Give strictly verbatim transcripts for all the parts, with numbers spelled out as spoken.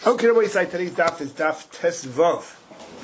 Okay, everybody, say today's daf is daf Tesvav.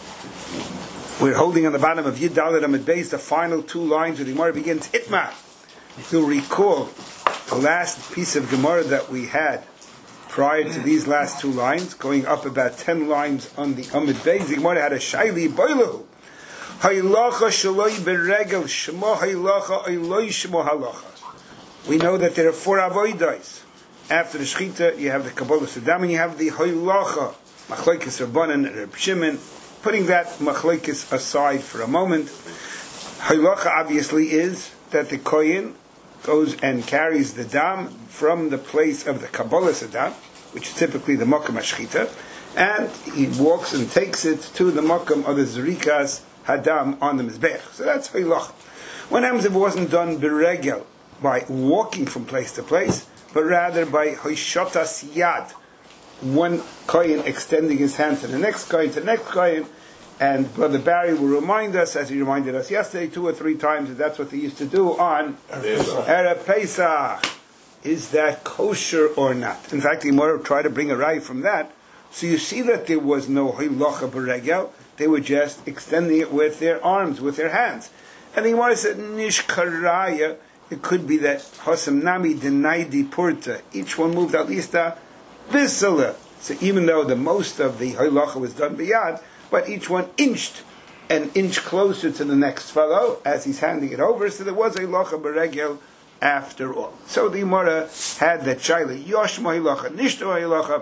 We're holding on the bottom of Yud Dalet Amud Beis, the final two lines where the Gemara begins Itmar. If you'll recall, the last piece of Gemara that we had prior to these last two lines, going up about ten lines on the Amud Beis, the Gemara had a Shaili Boilahu. Haylacha shaloi beregel shemo haylacha oiloi shemo halacha. We know that there are four avoidais. After the Shechita, you have the Kabbalah Saddam, and you have the Hoylacha, Machlokes Rabbanan and Reb Shimon. Putting that Machlokes aside for a moment, Hoylacha obviously is that the Kohen goes and carries the Dam from the place of the Kabbalah Saddam, which is typically the Makam HaShechita, and he walks and takes it to the Makam of the Zerikas Hadam on the Mizbech. So that's Hoylacha. What happens if it wasn't done Beregel, by walking from place to place, but rather by Hoishotas Yad, one Kohen extending his hand to the next Kohen, to the next Kohen, and Brother Barry will remind us, as he reminded us yesterday, two or three times, that that's what they used to do on Erev Pesach. Is that kosher or not? In fact, the Gemara tried to bring a rai from that. So you see that there was no Hoylacha Beregel, they were just extending it with their arms, with their hands. And the Gemara said, Nish Karaya. It could be that Hasam Nami Denaidi Purta. Each one moved at least a Visala. So even though the most of the Hoylacha was done beyond, but each one inched an inch closer to the next fellow as he's handing it over. So there was a Hoylacha Beregel after all. So the Gemara had that Shaila Yoshma Hoylacha, Nishto Hoylacha.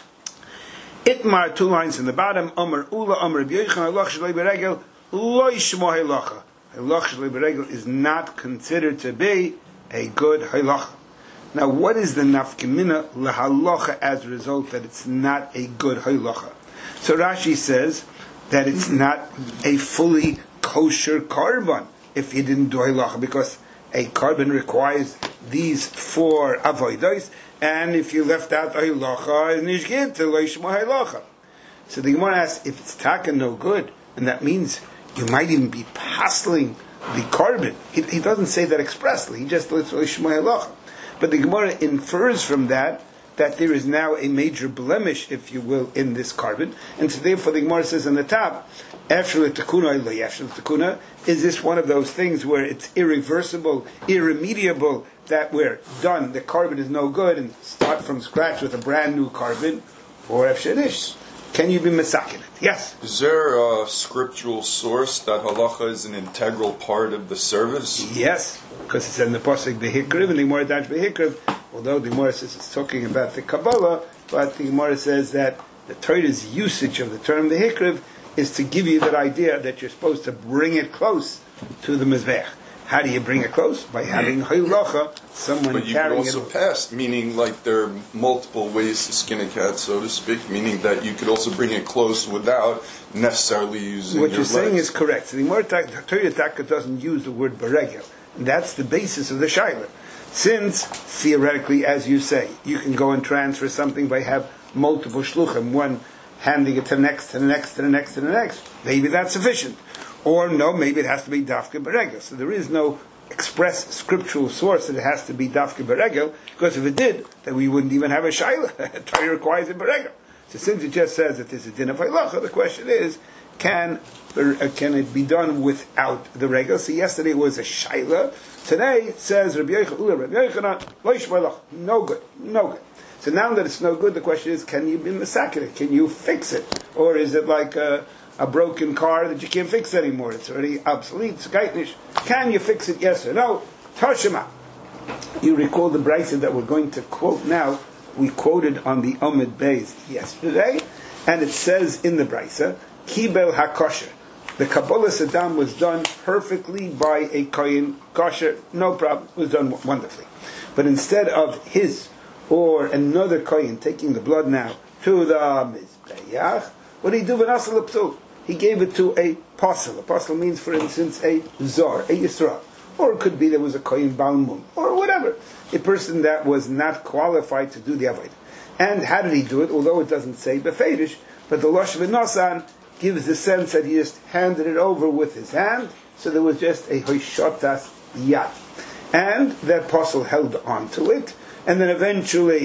Itmar, two lines in the bottom. Amar Ula, Amar B'Yoichan Hoylacha Shalei Beregel, Lo Yishma Hoylacha. Hoylacha Shalei Beregel is not considered to be a good Hoylacha. Now, what is the nafkemina lahalacha as a result that it's not a good Hoylacha? So Rashi says that it's not a fully kosher korban if you didn't do Hoylacha, because a korban requires these four avodos, and if you left out Hoylacha, nishgit loishma Hoylacha. So the Gemara asks, if it's taka no good, and that means you might even be pasling the korban. He, he doesn't say that expressly. He just literally shmoi halacha. But the Gemara infers from that that there is now a major blemish, if you will, in this korban. And so therefore the Gemara says on the top, after the takuna, after the takuna, is this one of those things where it's irreversible, irremediable, that we're done, the korban is no good, and start from scratch with a brand new korban, or afshenish? Can you be mesakin? Yes. Is there a scriptural source that halacha is an integral part of the service? Yes, because it's in the pasuk behikriv and the Gemara dash behikriv. Although the Gemara says it's talking about the Kabbalah, but the Gemara says that the Torah's usage of the term behikriv is to give you that idea that you're supposed to bring it close to the mizbech. How do you bring it close? By having Hoylacha, someone but you carrying could also it. pass, meaning like there are multiple ways to skin a cat, so to speak, meaning that you could also bring it close without necessarily using what your you're saying legs. is correct. So the Torah Taka doesn't use the word beregel. And that's the basis of the Shaila. Since, theoretically, as you say, you can go and transfer something by have multiple shluchim, one handing it to the next, to the next, to the next, to the next. Maybe that's sufficient. Or no, maybe it has to be dafka beregel. So there is no express scriptural source that it has to be dafka beregel, because if it did, then we wouldn't even have a shaila. Torah requires a beregel. So since it just says that there's a din of halacha, the question is, can can it be done without the regel? So yesterday it was a shaila. Today it says Rabbi Yochanan, Rabbi Yochanan, loish malach, no good, no good. So now that it's no good, the question is, can you be mesakin? Can you fix it, or is it like a a broken car that you can't fix anymore? It's already obsolete. It's geitnish. Can you fix it? Yes or no? Tashima. You recall the brisa that we're going to quote now. We quoted on the Amud Beis yesterday, and it says in the brisa, Kibel HaKosher. The Kabbalah Saddam was done perfectly by a Kohen kosher. No problem. It was done wonderfully. But instead of his or another Kohen taking the blood now to the Mizbeach, what did he do? V'nasal l'psul. He gave it to a apostle. Apostle means, for instance, a zar, a yisra. Or it could be there was a kohen balmum, or whatever. A person that was not qualified to do the avodah. And how did he do it? Although it doesn't say befedish, but the Losh V'nasan gives the sense that he just handed it over with his hand, so there was just a hoishotas yad. And the apostle held on to it, and then eventually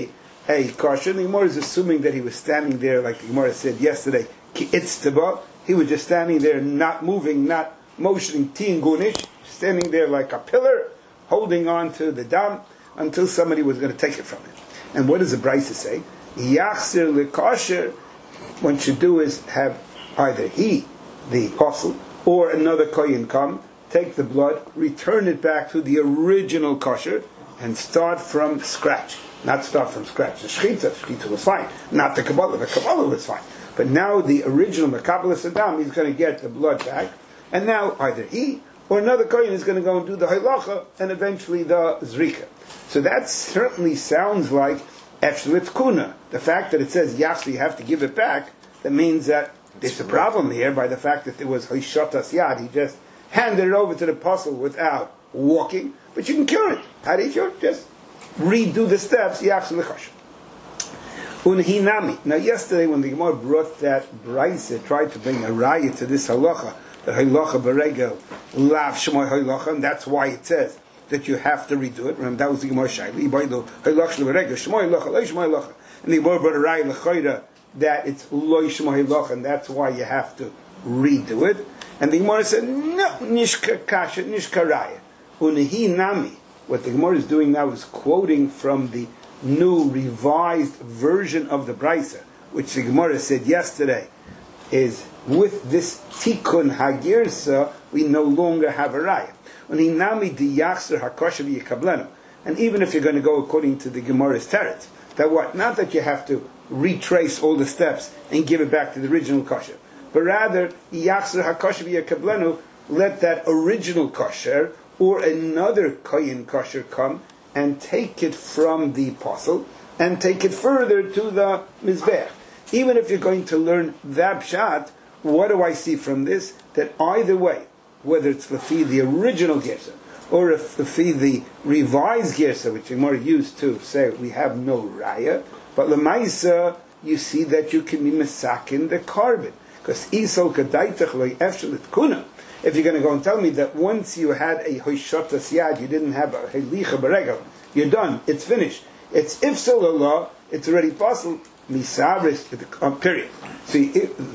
a kosher. The Gemara is assuming that he was standing there, like the Gemara said yesterday, ki itztaba. He was just standing there, not moving, not motioning, tin gunish, standing there like a pillar, holding on to the dam until somebody was going to take it from him. And what does the Brisa say? Yachzir lekosher. What should do is have either he, the apostle, or another kohen come, take the blood, return it back to the original kosher, and start from scratch. Not start from scratch. The shechita, shechita was fine. Not the Kabbalah. The Kabbalah was fine. But now the original Mekabbalah Saddam, he's going to get the blood back, and now either he or another kohen is going to go and do the halacha, and eventually the zrika. So that certainly sounds like efshlit kuna. The fact that it says yachs, you have to give it back, that means that there's a problem here by the fact that there was hishatas yad. He just handed it over to the apostle without walking, but you can cure it. How do you cure it? Just redo the steps. Yachs l'chashem. Unhinami. Now, yesterday when the Gemara brought that brisa, tried to bring a raya to this halacha, the halacha berega lav shmoy halacha, and that's why it says that you have to redo it. Remember, that was the Gemara shaili. Ibaydo halacha berega shmoy halacha, lo shmoy halacha, and the Gemara brought a raya lechoira that it's lo shmoy halacha, and that's why you have to redo it. And the Gemara said no, nishka kasha, nishka raya. Unhinami. What the Gemara is doing now is quoting from the new revised version of the Brisa, which the Gemara said yesterday, is with this Tikkun Hagirsa, we no longer have a raya. And even if you're going to go according to the Gemara's teretz, that what? Not that you have to retrace all the steps and give it back to the original kosher, but rather Yachzer HaKosher V'Yakablenu, let that original kosher or another kohen kosher come and take it from the apostle, and take it further to the Mizbech. Even if you're going to learn that pshat, what do I see from this? That either way, whether it's Lefi, the original Gersa, or if Lefi, the revised Gersa, which are more used to say, we have no raya, but Lemaisa, you see that you can be mesakin the carbon. Because Isol Kadaitach Lo Efshalit Kuna. If you're going to go and tell me that once you had a hoishatas yad, you didn't have a helicha beregel, you're done. It's finished. It's ifsal Allah. It's already possible. Misabris. Period. See,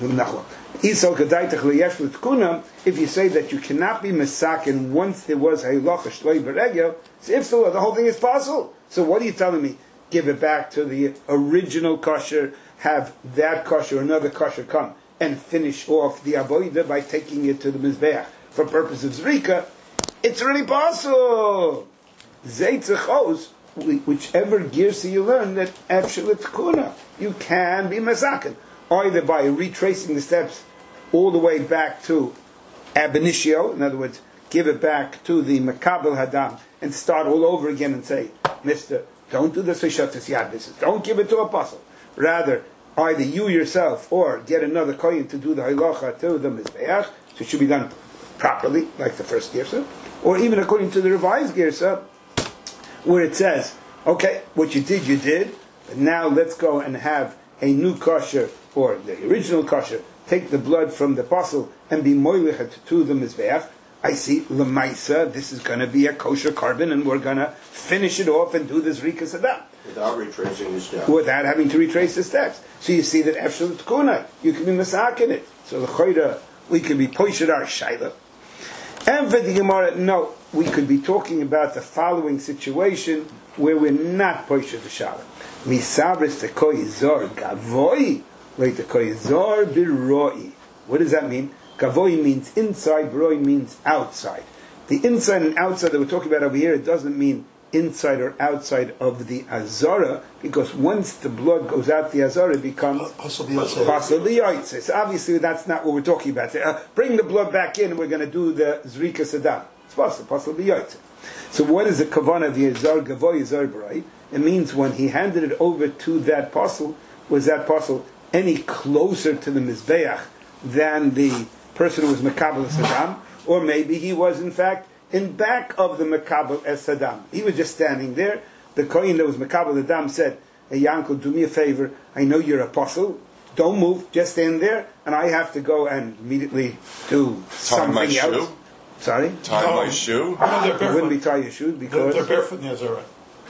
if you say that you cannot be mesakin once there was a halacha shloi beregel, it's ifsal. The whole thing is possible. So what are you telling me? Give it back to the original kosher. Have that kosher, another kosher come and finish off the avodah by taking it to the mizbeach for purpose of zrika. It's really possible. Zeitzachos, whichever girsa you learn, that absolute kuna, you can be mazakin, either by retracing the steps all the way back to ab initio, in other words, give it back to the makabel hadam and start all over again and say, Mister, don't do this hishatas yad business. Don't give it to apostle. Rather, either you yourself or get another kohen to do the halacha to the mizbeach, so it should be done properly, like the first girsa, or even according to the revised girsa, where it says, okay, what you did, you did, but now let's go and have a new kosher, or the original kosher, take the blood from the apostle and be moilichet to the mizbeach. I see, lemaisa, this is going to be a kosher carbon, and we're going to finish it off and do this rika sadam. Without retracing the steps. Without having to retrace the steps. So you see that efshel tkuna, you can be masakin it. So the choyra, we could be poished our shaila. And for the Gemara, no, we could be talking about the following situation where we're not poished the shaila. Misabris tekoy zor gavoy, wait, tekoy zor biroi. What does that mean? Gavoy means inside, biroi means outside. The inside and outside that we're talking about over here, it doesn't mean inside or outside of the azara, because once the blood goes out the azara, it becomes possibly yaitse. So obviously that's not what we're talking about. Uh, bring the blood back in, and we're going to do the zrika sadam. It's possible, possibly yaitse. So what is the kavanah of the azar gavoy azar b'ray? It means when he handed it over to that apostle, was that apostle any closer to the mizbeach than the person who was mekabel sadam, or maybe he was in fact in back of the Mekabel es Saddam. He was just standing there. The Kohen that was Mekabel Adam said, hey Yankel, do me a favor. I know you're apostle. Don't move. Just stand there. And I have to go and immediately do Tie something my else. Shoe? Sorry? Tie No. my shoe? No, they're You barefoot. wouldn't be tying your shoes because... They're barefoot in the Azara.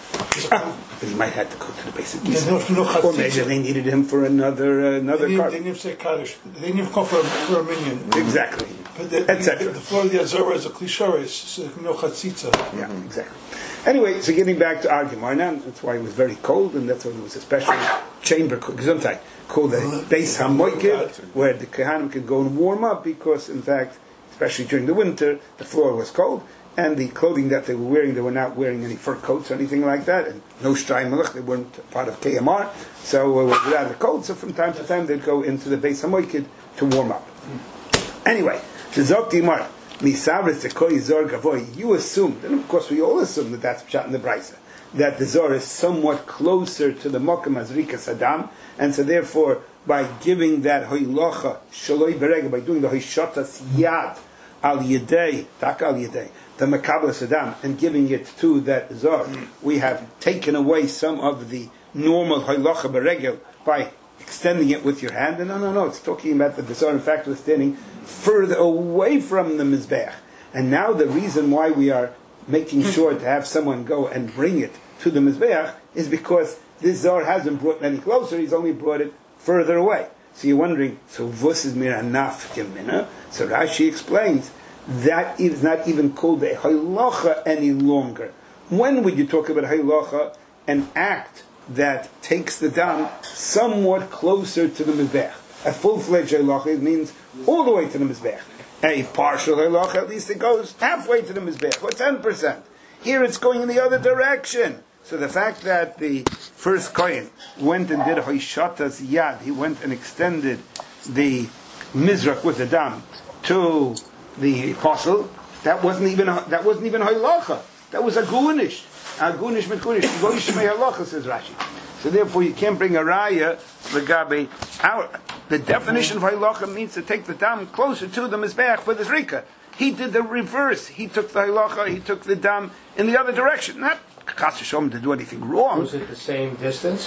But he might have to go to the basic There's no- no Or maybe chatzitza. they needed him for another uh, another They car. didn't even say Kaddish. They didn't even call for a, for a minion. Exactly. But the, Et the, cetera. the floor of the Azora is a klishore, so no chatzitza. Yeah, exactly. Anyway, so getting back to our Gemara now, that's why it was very cold, and that's why there was a special chamber, Gesundheit, called the Beis HaMoikid, where the Kohanim could go and warm up, because, in fact, especially during the winter, the floor was cold, and the clothing that they were wearing, they were not wearing any fur coats or anything like that, and no Shtrai Melech, they weren't part of K M R, so it was rather cold, so from time to time they'd go into the Beis HaMoikid to warm up. Anyway, the Zok Dimar, Misavris Tekoi Zor Gavoy, you assumed, and of course we all assume that that's Pshat in the Braisa, that the Zor is somewhat closer to the Mokum Azrika Saddam, and so therefore, by giving that Hoilocha, Shaloi Berega, by doing the Hoishotas Yad, Al Yedei, Tak Al Yedei, the Makabla Saddam, and giving it to that Zor, we have taken away some of the normal Hoilocha Beregel by extending it with your hand. And no, no, no, it's talking about that the Zor in fact was standing further away from the Mizbeach. And now the reason why we are making sure to have someone go and bring it to the Mizbeach is because this Zor hasn't brought it any closer, he's only brought it further away. So you're wondering, so vos is miranaf gemina? So Rashi explains, that is not even called a halacha any longer. When would you talk about halacha, an act that takes the dam somewhat closer to the mizbech? A full-fledged halacha means all the way to the mizbech. A partial halacha, at least it goes halfway to the mizbech, or ten percent. Here it's going in the other direction. So the fact that the first Kohen went and did a Hoishatas Yad, he went and extended the Mizrach with the dam to the apostle, that wasn't even a, that wasn't even halacha. That was a gunish. A gunish mikunish. Goyish me halacha, says Rashi. So therefore you can't bring a raya regabe out. The definition of halacha means to take the dam closer to the mizbeach for the zrika. He did the reverse. He took the halacha, he took the dam in the other direction. Not Chas v'Shalom to do anything wrong. Was it the same distance?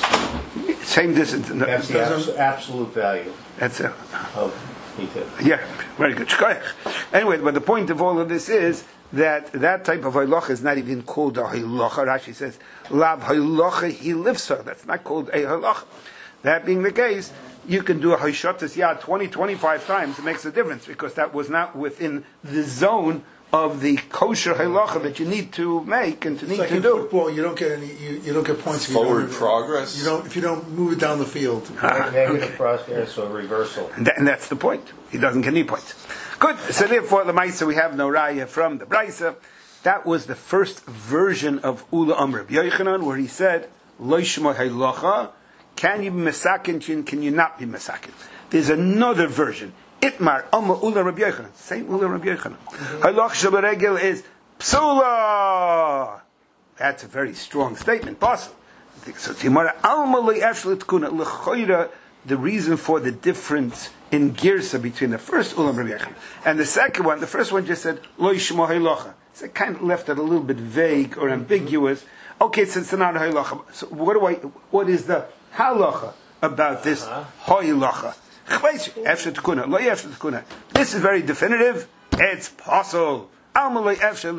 Same distance. That's the abs- absolute value That's it. of he did. Yeah, very good. Anyway, but the point of all of this is that that type of halacha is not even called a halacha. Rashi says, "Lab halacha he lives so." That's not called a halacha. That being the case, you can do a hoishatas yad twenty, twenty-five times. It makes a difference because that was not within the zone of the kosher halacha that you need to make and to It's need like to in do. football, you don't get any. You, you don't get points. if you Forward don't- progress. You don't if you don't move it down the field. Negative process or reversal. And, that, and that's the point. He doesn't get any points. Good. So therefore, the Maisa, we have no raya from the Braisa. That was the first version of Ula Amr Yochanan, where he said, "Lo yishma halacha." Can you be mesakin? Can you not be mesakin? There's another version. Itmar Amr Ula Rabbi Yochanan. Same Ula Rabbi Yochanan. Halach shabaregel is psula. That's a very strong statement. Possible. So Timara Alma actually tkuna lechoira. The reason for the difference in girsa between the first Ulam Rabbi Yochanan and the second one, the first one just said Lo yishma halacha. So it kind of left it a little bit vague or ambiguous. Okay, since it's not halacha, so what do I? What is the halacha about this halacha? This is very definitive. It's possible. I'm going to ask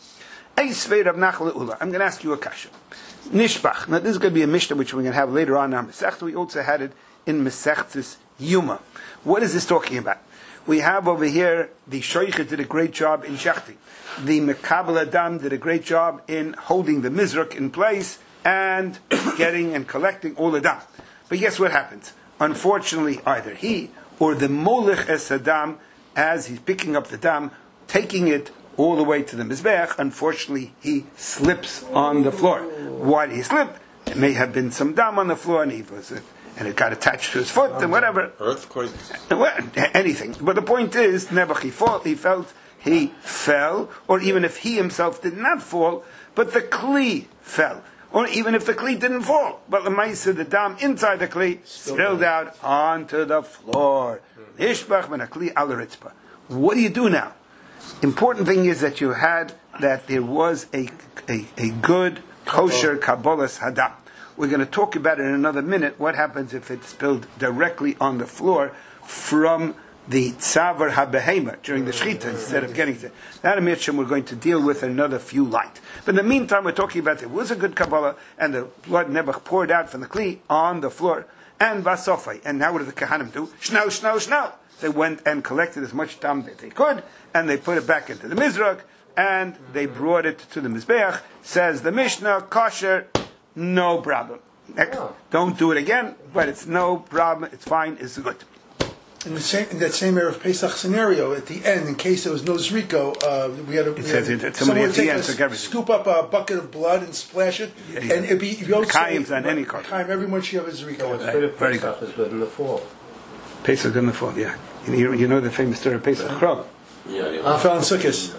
you a kasha. Nishbach. Now this is going to be a mishnah which we're going to have later on in our Masechta. We also had it in Masechtas Yuma. What is this talking about? We have over here the Shoichet did a great job in Shechting. The Mekabel Adam did a great job in holding the Mizrach in place and getting and collecting all the dam. But guess what happens? Unfortunately, either he or the Molech Es Adam, as he's picking up the dam, taking it all the way to the Mizbeach, unfortunately, he slips on the floor. Why did he slip? It may have been some dam on the floor, and he was, and it got attached to his foot, and whatever. Earthquake. Well, anything. But the point is, Nebuch, he fought, he felt he fell, or even if he himself did not fall, but the Kli fell. Or even if the Kli didn't fall, but the Maisa, the dam inside the Kli, spilled out onto the floor. Ishbach ben Kli al Ritzpah. What do you do now? Important thing is that you had, that there was a, a, a good kosher Kabbalas Hadam. We're going to talk about it in another minute. What happens if it spilled directly on the floor from the tzavar habehema during the shechita instead of getting to that amitzvah we're going to deal with in another few lines. But in the meantime, we're talking about there was a good Kabbalah and the blood Nebuch poured out from the kli on the floor and vasofai. And now what did the Kahanim do? Shnau, shnau, shnau. They went and collected as much tam that they could, and they put it back into the Mizrach, and they brought it to the Mizbeach. Says the Mishnah, kosher, no problem. Oh. Don't do it again, but it's no problem. It's fine. It's good. In, the same, in that same Erev Pesach scenario, at the end, in case there was no Zriko, uh, we had a, It we says had it- someone somebody would at the take end a, took everything. scoop up a bucket of blood and splash it, Yeah, yeah. and it'd be you don't say Kayim's on any card. Kayim, everyone should have a Zriko. It's good if Very Pesach is good in the fall. Pesach in the fall, yeah. You, you know the famous story of Pesach Krog. Yeah, yeah. I found Sukkot.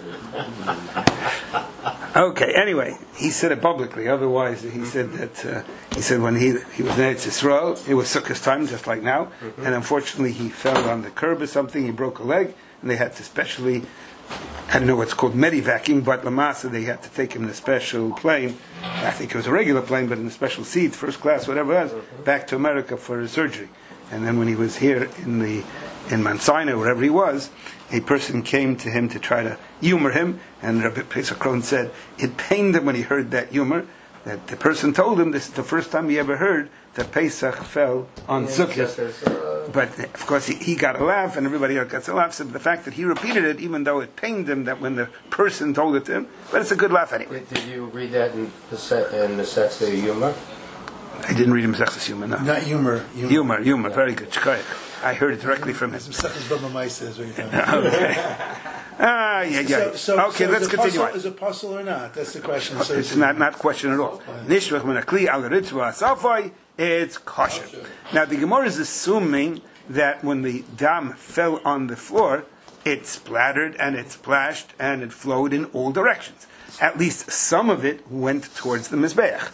Okay. Anyway, he said it publicly. Otherwise, he said that uh, he said when he he was in Eretz Yisrael, it was Sukkot time, just like now, Mm-hmm. and unfortunately, he fell on the curb or something. He broke a leg, and they had to specially. I don't know what's called medivacing, but Lamasa, they had to take him in a special plane. I think it was a regular plane, but in a special seat, first class, whatever it was, back to America for his surgery. And then when he was here in the in Mount Sinai, wherever he was, a person came to him to try to humor him, and Rabbi Pesach Krohn said it pained him when he heard that humor. That the person told him this is the first time he ever heard that Pesach fell on Sukkot. Uh, But of course, he, he got a laugh, and everybody else got a laugh. So the fact that he repeated it, even though it pained him that when the person told it to him, but it's a good laugh anyway. Did, did you read that in the set in the sets of humor? I didn't read him Mesechus Humor, no. Not humor. Humor. Humor, humor, very good. Shkoyach. I heard it directly from him. Mesechus Baba Ma'aseh is what you're talking about. Okay. Ah, yeah, yeah. So, so, okay, so let's is it continue puzzle, on. Is it puzzle or not? That's the question. So It's not not question at all. Nishvach min hakli al ritzvah asafai, it's kosher. Now the Gemara is assuming that when the dam fell on the floor, it splattered and it splashed and it flowed in all directions. At least some of it went towards the mizbeach.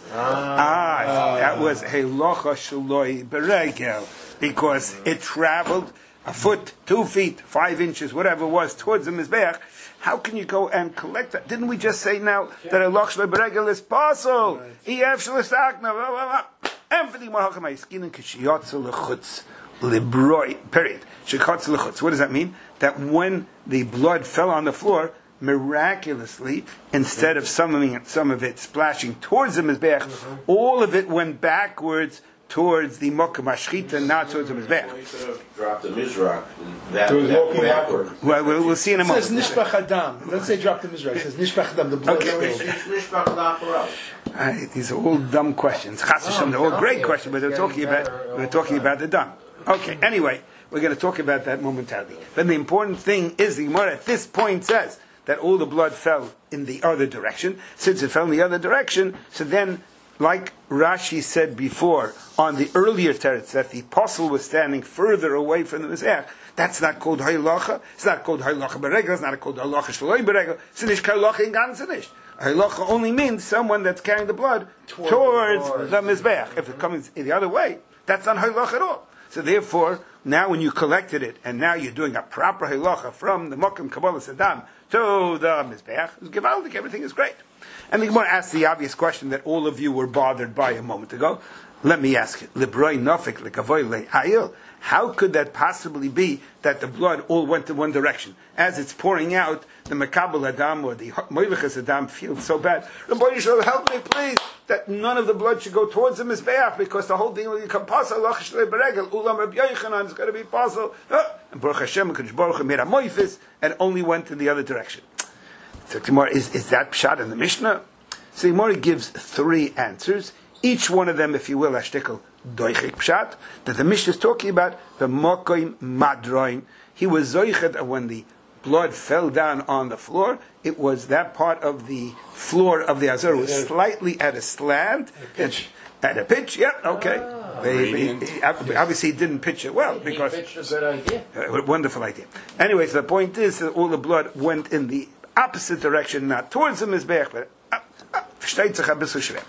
Ah, ah that was helocha shaloi beregel, because it traveled a foot, two feet, five inches, whatever it was, towards the mizbeach. How can you go and collect that? Didn't we just say now that a loch shaloi beregel is possible? Ef shalisakna, blah blah blah. And for the mahachamay skin and kishiyotzel lechutz libroi. Period. Shekotzel lechutz. What does that mean? That when the blood fell on the floor, miraculously, instead of some of it, some of it splashing towards the mizbeach, all of it went backwards towards the mokum hashchita, not towards the mizbeach. Well, you could have dropped the Mizrach that, It was that walking backward. Well, we'll, we'll see in a It moment. says Nishbach Adam. Let's say drop the Mizrach. It says Nishbach Adam. The blood. Okay. Nishbach Lacharav. Uh, these are all dumb questions. Chas Hashem, they're all great questions, but they're talking about we're talking about the dumb. Okay. Anyway, we're going to talk about that momentarily. But the important thing is the Gemara at this point says that all the blood fell in the other direction. Since it fell in the other direction, so then, like Rashi said before on the earlier teretz, that the apostle was standing further away from the Mizbeach, that's not called Haylacha. It's not called Haylacha Beregel. It's not called Haylacha Shaloi Beregel. It's nicht Haylacha in Ganzanish. Haylacha only means someone that's carrying the blood Toward- towards towards the Mizbeach. If it comes the other way, that's not Haylacha at all. So therefore, now when you collected it, and now you're doing a proper Haylacha from the Mokum Kabbalah Saddam to the Mizbeach, it's Gevaldik, everything is great. And the Gemara asks the obvious question that all of you were bothered by a moment ago. Let me ask it. Libroi nofik lekavoy le'ayil. How could that possibly be that the blood all went in one direction? As it's pouring out, the Makabel Adam or the Moilichas Adam feels so bad. Rabbi Yisrael, help me please, that none of the blood should go towards the Mizbeach, because the whole thing will become possible. Lach Shlei Beregel, Ulam Rabbi Yochanan, it's going to be possible. And Baruch Hashem, Kadosh Baruch Hu made a moifis, and only went in the other direction. So Gemara, is, is that pshat in the Mishnah? So Gemara gives three answers. Each one of them, if you will, ashtikel doichik pshat, that the Mishnah is talking about the mokoim madroim. He was zoichet when the blood fell down on the floor. It was that part of the floor of the Azor was slightly at a slant. A pitch. At a pitch, yeah, okay. They- Radiant. he- obviously, he didn't pitch it well because. He pitched a good idea. Uh, wonderful idea. Anyway, so the point is that all the blood went in the opposite direction, not towards the Mizbeach, but uh, uh, versteht sich ein bisschen schwer.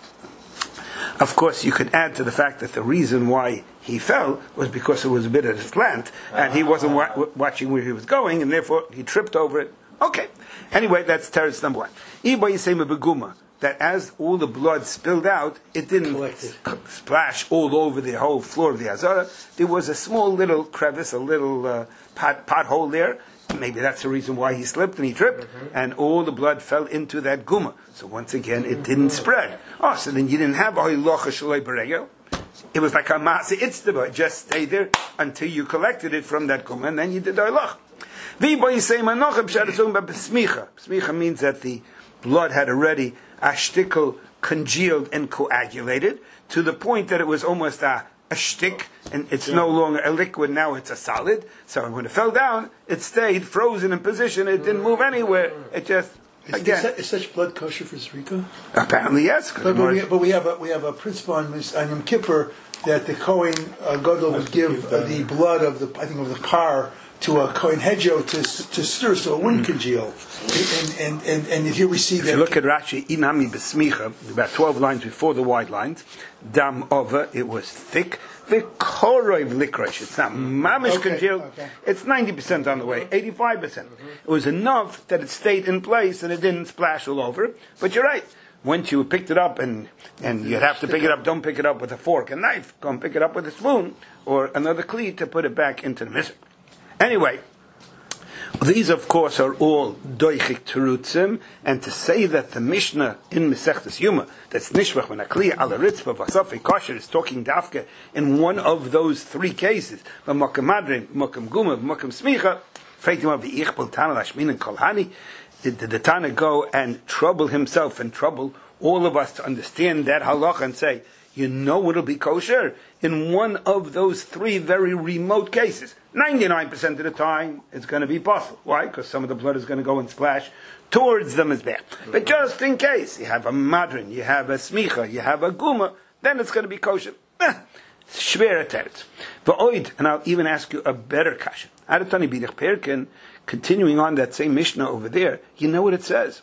Of course, you could add to the fact that the reason why he fell was because it was a bit of a slant, and he wasn't wa- w- watching where he was going, and therefore he tripped over it. Okay. Anyway, that's teretz number one. Iba yisema beguma. that as all the blood spilled out, it didn't Collected. c- splash all over the whole floor of the Azara. There was a small little crevice, a little uh, pot pothole there. Maybe that's the reason why he slipped and he tripped, mm-hmm. and all the blood fell into that guma. So once again, it didn't spread. Oh, so then you didn't have oilocha shaloi beregel. It was like a maase itztaba. It just stayed there until you collected it from that guma, and then you did oiloch. Smicha means that the blood had already ashtikel congealed and coagulated to the point that it was almost a, a shtick, and it's no longer a liquid, now it's a solid. So when it fell down, it stayed frozen in position, it didn't move anywhere. It just, Is, again... is, that, is such blood kosher for Zrika? Apparently, yes. But, but, we, but we have a we have a principle on, Mis- on Yom Kippur that the Kohen uh, Gadol would give uh, the blood of the I think of the par to a Kohen Hedjo to to stir so it wouldn't congeal. And and, and and here we see If that. you look at Rashi, Inami Besmicha, about twelve lines before the wide lines, Dam Ova, it was thick. The Koroiv Likresh, it's not mamish Okay, congealed, okay. it's ninety percent on the way, eighty-five percent. It was enough that it stayed in place and it didn't splash all over. But you're right. Once you picked it up, and, and you'd have to pick it up, don't pick it up with a fork and knife, go and pick it up with a spoon or another cleat to put it back into the mizrach. Anyway, these of course are all doichik terutzim, and to say that the Mishnah in Mesechtes Yuma, that's nishvach when a kli ala ritzvah vasafi kosher, is talking dafke in one of those three cases, v'makam madrim, v'makam guma, v'makam smicha, freitim of the ichbel tana lashmin and kolhani. Did the Tana go and trouble himself and trouble all of us to understand that halacha and say, you know it'll be kosher in one of those three very remote cases? ninety-nine percent of the time, it's going to be possible. Why? Because some of the blood is going to go and splash towards the mizbech. But just in case, you have a madrin, you have a smicha, you have a guma, then it's going to be kosher. Shver teretz. V'oid, and I'll even ask you a better kasha. Aratani bidich perkin, continuing on that same Mishnah over there, you know what it says?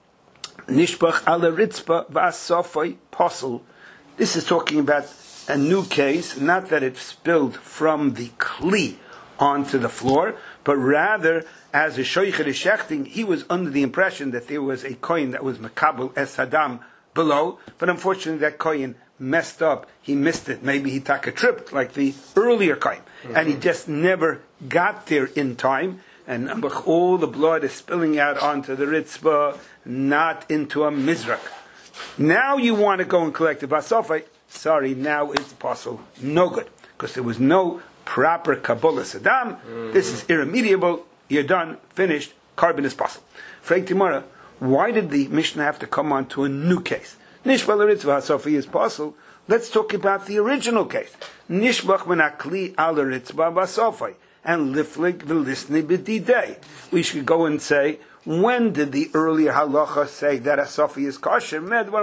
Nishbach ala ritzpa v'asofoi posel. This is talking about a new case, not that it spilled from the kli onto the floor, but rather, as a shoichet is shechting, he was under the impression that there was a coin that was makabel es hadam below, but unfortunately that coin messed up, he missed it, maybe he took a trip like the earlier coin, mm-hmm. and he just never got there in time, and all the blood is spilling out onto the ritzvah, not into a mizrak. Now you want to go and collect the basofai. Sorry, now it's possible. No good. Because there was no proper Kabbalah Saddam. Mm-hmm. This is irremediable. You're done. Finished. Carbon is possible. Frag Timora, why did the Mishnah have to come on to a new case? Nishbach l'ritzvah hasofi is possible. Let's talk about the original case. Nishbach menakli al ritzvah basofai. And liflig v'lisni b'didei. We should go and say, when did the earlier halacha say that a sofi is kosher?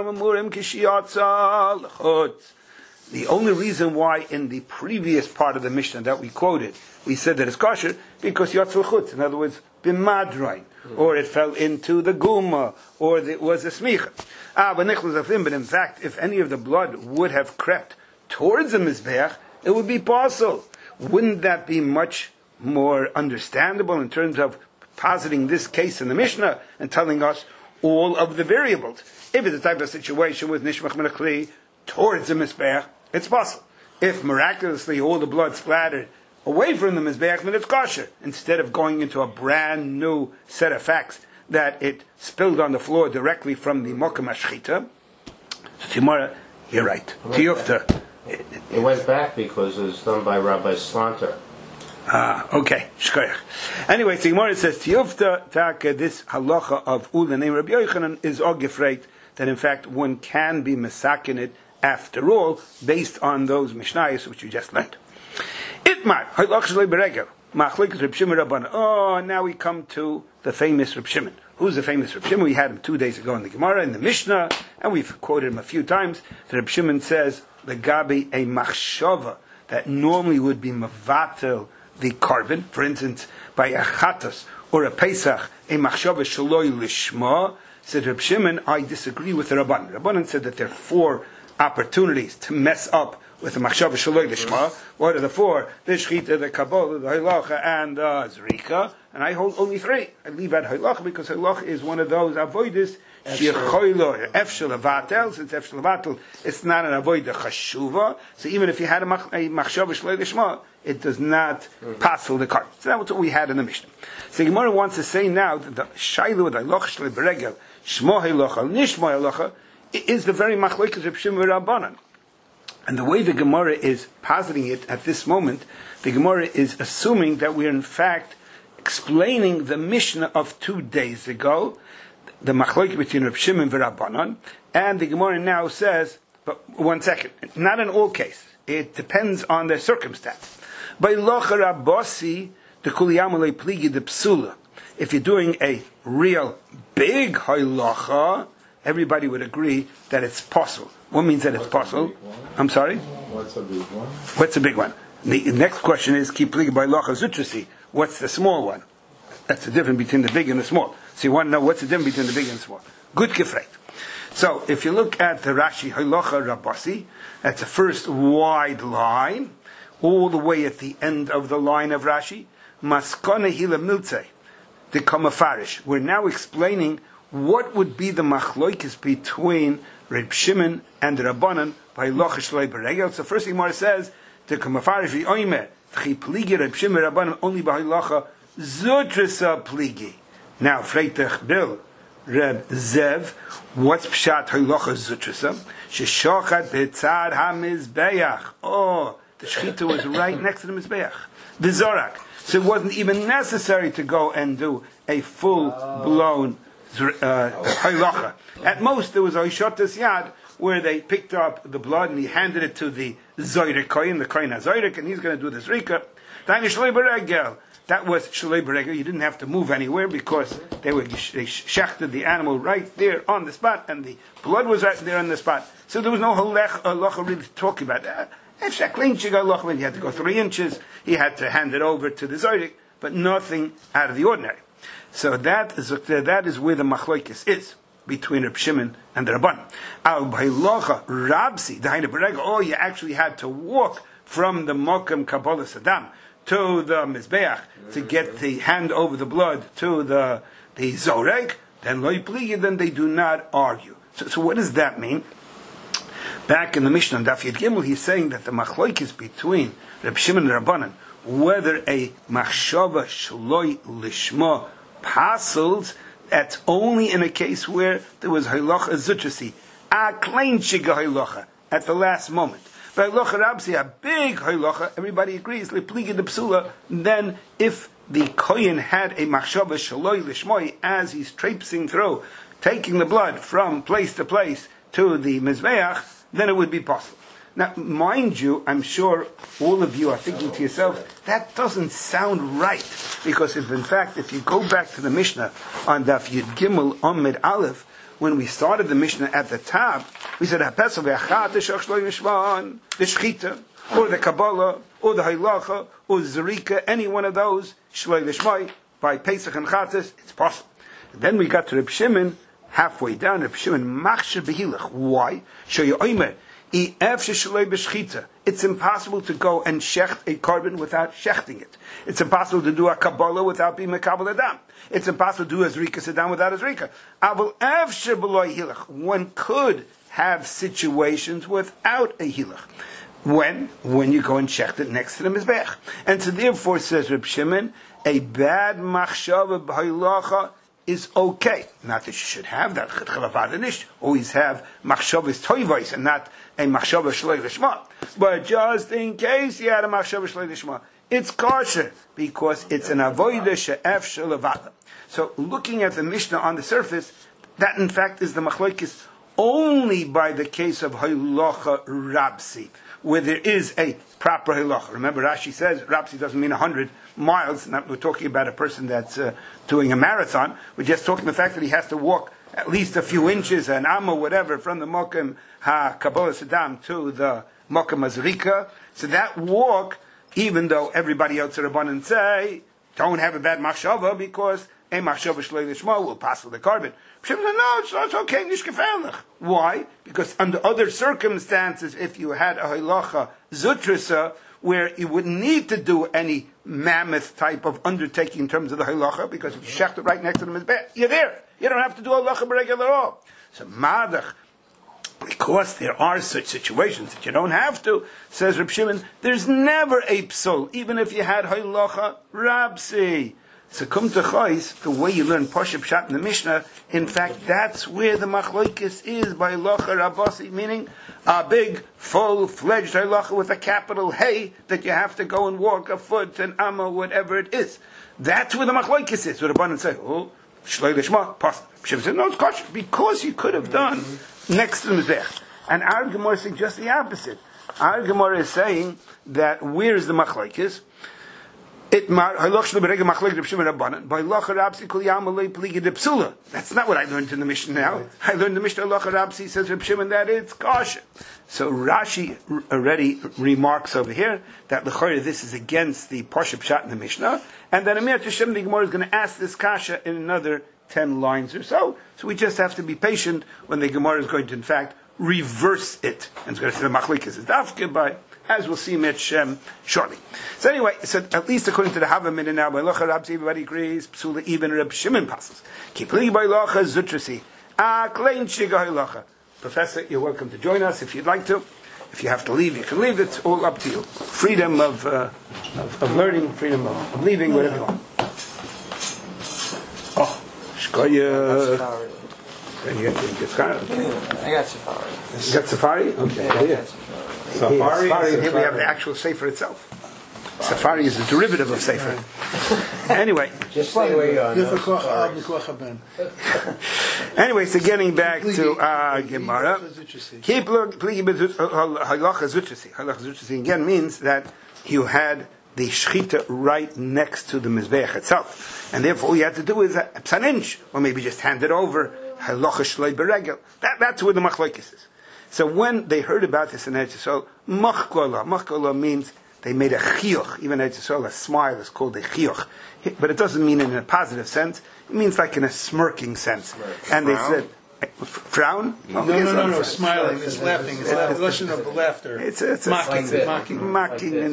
The only reason why in the previous part of the Mishnah that we quoted, we said that it's kosher, because yotzal chutz, in other words, b'madrain, or it fell into the guma, or it was a smicha. Ah, but in fact, if any of the blood would have crept towards the mizbeach, it would be possible. Wouldn't that be much more understandable in terms of positing this case in the Mishnah and telling us all of the variables? If it's a type of situation with nishmach menachli towards the mizbeach, it's possible. If miraculously all the blood splattered away from the mizbeach, then it's kosher. Instead of going into a brand new set of facts that it spilled on the floor directly from the mokam hashchita. So Timora, you're right. Tiyufta. It, it went back because it was done by Rabbi Slanter. Ah, okay. Shkoyach. Anyway, so Gemara says, Tiyufta taka, this halacha of Ula name Rabbi Yochanan is ogifreit, that in fact one can be mesakin it after all, based on those Mishnayos which you just learned. Itmar, halach shlei beregel, machlik Reb Shimon Rabban. Oh, now we come to the famous Reb Shimon. Who's the famous Reb Shimon? We had him two days ago in the Gemara, in the Mishnah, and we've quoted him a few times. The Reb Shimon says, the gabi a machshava, that normally would be mavatel the carbon, for instance, by a chatas or a pesach, a machshava shaloi lishma. Said Reb Shimon, I disagree with the Rabbanan. Rabbanan said that there are four opportunities to mess up with the machshava shaloi lishma. What are the four? The shchita, the kabbalah, the halacha, and the zrika. And I hold only three. I leave out halacha because halacha is one of those avoidus shechoilo efshel avatel. Since efshel avatel, it's not an avodah chashuva. So even if you had a machshava shaloi lishma, it does not passel the cart. So that's what we had in the Mishnah. So Gemara wants to say now that the shailu with halacha shaloi beregel shmo halacha nishmo halacha is the very machlokes of Shimon Rabbanan. And the way the Gemara is positing it at this moment, the Gemara is assuming that we are in fact explaining the Mishnah of two days ago, the machlokes between Reb Shimon and Rabbanan, and the Gemara now says, but one second, not in all cases, it depends on the circumstance. By locha rabbasi, the kuliyamule pligi de psula. If you're doing a real big halacha, everybody would agree that it's possible. What means that it's possible? I'm sorry? What's a big one? What's a big one? The next question is, ki pligi by locha zutrasi. What's the small one? That's the difference between the big and the small. So you want to know what's the difference between the big and the small. Good gefreit. So if you look at the Rashi halacha rabbasi, that's the first wide line, all the way at the end of the line of Rashi, maskana hila miltze, the kamafarish. We're now explaining what would be the machloikis between Reb Shimon and the Rabbanan by locha shloi beregel. So first thing Gemara says, the kamafarish v'oimer tchi pligi Reb Shimon Rabbanan only by locha zutrasa pligi. Now freitach bil Reb Zev, what's pshat halacha zutrasa? Sheshochat betzad hamizbeach. Oh, the shechita was right next to the mizbeach, the zorak. So it wasn't even necessary to go and do a full-blown uh, halacha. At most, there was a hishotas yad where they picked up the blood and he handed it to the zoyrik kohen, the kohen hazoyrik, and he's going to do this rika. That was shalei beregel. You didn't have to move anywhere because they were they shechted the animal right there on the spot, and the blood was right there on the spot. So there was no halacha really to talk about that. He had to go three inches. He had to hand it over to the zoyrik, but nothing out of the ordinary. So that is that is where the machlokes is between Reb Shimon and the Rabban. Al b'halacha rabsi dahaina beregel. Oh, you actually had to walk from the mokem kabbalah sadam to the mizbeach to get the hand over the blood to the the zorek. Then lo yipligi, then they do not argue. So, so what does that mean? Back in the Mishnah, Daf Yud Gimel, he's saying that the machlokes between Reb Shimon and Rabbanan, whether a machshava shloi lishma passes, that's only in a case where there was halacha zutrasi, a klein shiga halacha at the last moment. But halacha rabsi, a big halacha, everybody agrees, lepligi de psula. Then, if the kohen had a machshava shloi lishmoi as he's traipsing through, taking the blood from place to place to the mizbeach, then it would be possible. Now, mind you, I'm sure all of you are thinking to yourself, that doesn't sound right. Because if, in fact, if you go back to the Mishnah on Daf Yud Gimel Amid Aleph, when we started the Mishnah at the top, we said, the Shechita, or the Kabbalah, or the Halacha, or the Zerika, any one of those, Shloi Lishmai, by Pesach and Chatas, it's possible. And then we got to Reb Shimon, halfway down, Reb Shimon, Machsher Behilach. Why? Show you Oimer. It's impossible to go and shecht a carbon without shechting it. It's impossible to do a Kabbalah without being Mekabel Adam. It's impossible to do a Zrika Sedam without a Zrika. One could have situations without a Hilach. When? When you go and shecht it next to the Mizbech. And so therefore, says Reb Shimon, a bad machshava b'halacha is okay. Not that you should have that. Always have machshavas toivos and not a machshava shloi lishma. But just in case you had a machshava shloi lishma, it's kosher because it's an avodah she'ef she'levada. So looking at the Mishnah on the surface, that in fact is the machlokes only by the case of halacha rabsi, where there is a proper halacha. Remember, Rashi says rabsi doesn't mean a hundred miles. Not, we're talking about a person that's uh, doing a marathon. We're just talking the fact that he has to walk at least a few inches, an amma, whatever, from the mokem ha kabbalah sadam to the mokem azrika. So that walk, even though everybody else at Rabbanan say don't have a bad machshava because Ein machshava shloi lishma will pass the carbon. Shimon said, no, it's, it's okay, nicht gefährlich. Why? Because under other circumstances, if you had a halacha zutrisa, where you wouldn't need to do any mammoth type of undertaking in terms of the halacha, because if you shecht it right next to the mizbech, you're there. You don't have to do halacha b'regel at all. So madach, because there are such situations that you don't have to, says Reb Shimon, there's never a psul, even if you had halacha rabsi. So come to Chais, the way you learn Pasha Pshat in the Mishnah, in fact, that's where the Machlokes is by Halacha Rabasi, meaning a big, full-fledged Halacha with a capital Hey that you have to go and walk a foot and Amma, whatever it is. That's where the Machlokes is. Where the Banan say, oh, Shloi Lishma, Pasha. Shiv said, no, it's kosher, because you could have done next to the Mizbech. And our Gemara suggests the opposite. Our Gemara is saying that where's the Machlokes? It mar halach shlo berega machlek Reb Shimon Rabbanan by halach Rabsi kol yamalei pligi de psula. That's not what I learned in the Mishnah now. Right. I learned the Mishnah halach Rabsi says Reb Shimon that it's kosher. So Rashi already remarks over here that l'chayr this is against the Pasha Pshat in the Mishnah, and then Amir Tashem the Gemara is going to ask this kasha in another ten lines or so. So we just have to be patient when the Gemara is going to in fact reverse it, and it's going to say the machlek is dafke by. As we'll see Mitch um, shortly. So anyway, so at least according to the Havamina now, by Locha Rabsi, everybody agrees, Psula, even Reb Shimon passes. Keep li by Locha Zutrasi. Ah, Klein Shiga Locha. Professor, you're welcome to join us if you'd like to. If you have to leave, you can leave. It's all up to you. Freedom of, uh, of, of learning, freedom of, of leaving, whatever you want. Oh, Shkoya. You got, you got Safari? I got Safari. You got Safari? Okay. Yeah, Yeah. Safari. Safari, Safari, here we have the actual Sefer itself. Safari is a derivative of Sefer. Anyway. Just stay where you are. Anyway, so getting back to uh, Gemara. Keep looking halacha zutrasi. Halacha zutrasi again means that you had the shechita right next to the mizbeach itself, and therefore all you had to do is a psan inch, or maybe just hand it over. Halacha shloi beregel. That that's where the machlokes is. So when they heard about this in Eretz Yisrael, machkola, machkola means they made a chiyuch. Even Eretz Yisrael, a smile is called a chiyuch, but it doesn't mean in a positive sense. It means like in a smirking sense. Right. And Frown? they said, frown? No, no, no, no, no, smiling is laughing. It's a lesson of the laughter. It's a, it's a mocking, it's a, mocking, mocking like and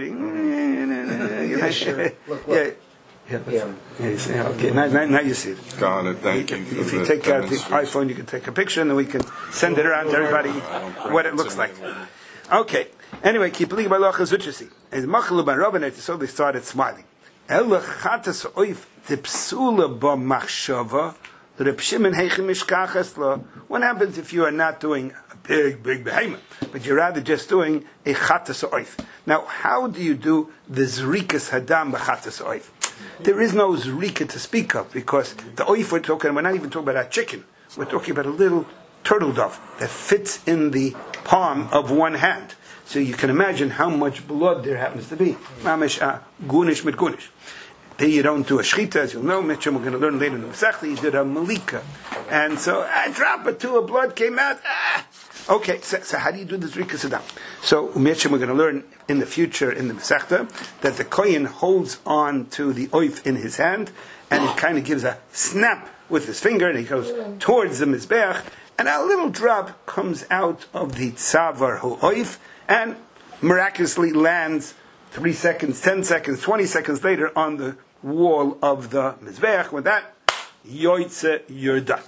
denigrating. Yeah, sure. Look, look. Yeah. Yeah, Yeah. yeah, you see, okay, now, now, now you see it. Got it. Thank you. If for you the take out the demonstration. iPhone, you can take a picture, and then we can send it around to everybody what it looks like. Okay. Anyway, keep looking by Locha Zutrasi. As Machalu ben Rabbanet, so they started smiling. Ela chatas oif tipsula ba machshava Reb Shimon heichem mishkachas la. What happens if you are not doing a big, big behemoth, but you're rather just doing a chatas oif? Now, how do you do the zrikas hadam b'chatas oif? There is no zrika to speak of, because the oif we're talking, we're not even talking about a chicken. We're talking about a little turtle dove that fits in the palm of one hand. So you can imagine how much blood there happens to be. Mamish uh, gunish mit gunish. There you don't do a shchita, as you'll know, Mitchum, we're going to learn later in the Masechta, you did a malika. And so a drop or two of blood came out. Ah. Okay, so, so how do you do the zrika sadam? So, Mitchum, we're going to learn in the future in the Masechta that the kohen holds on to the oif in his hand, and he kind of gives a snap with his finger, and he goes towards the mizbeach, and a little drop comes out of the tzavar hu oif, and miraculously lands three seconds, ten seconds, twenty seconds later on the wall of the mizbeach. With that, yoytze, you're done.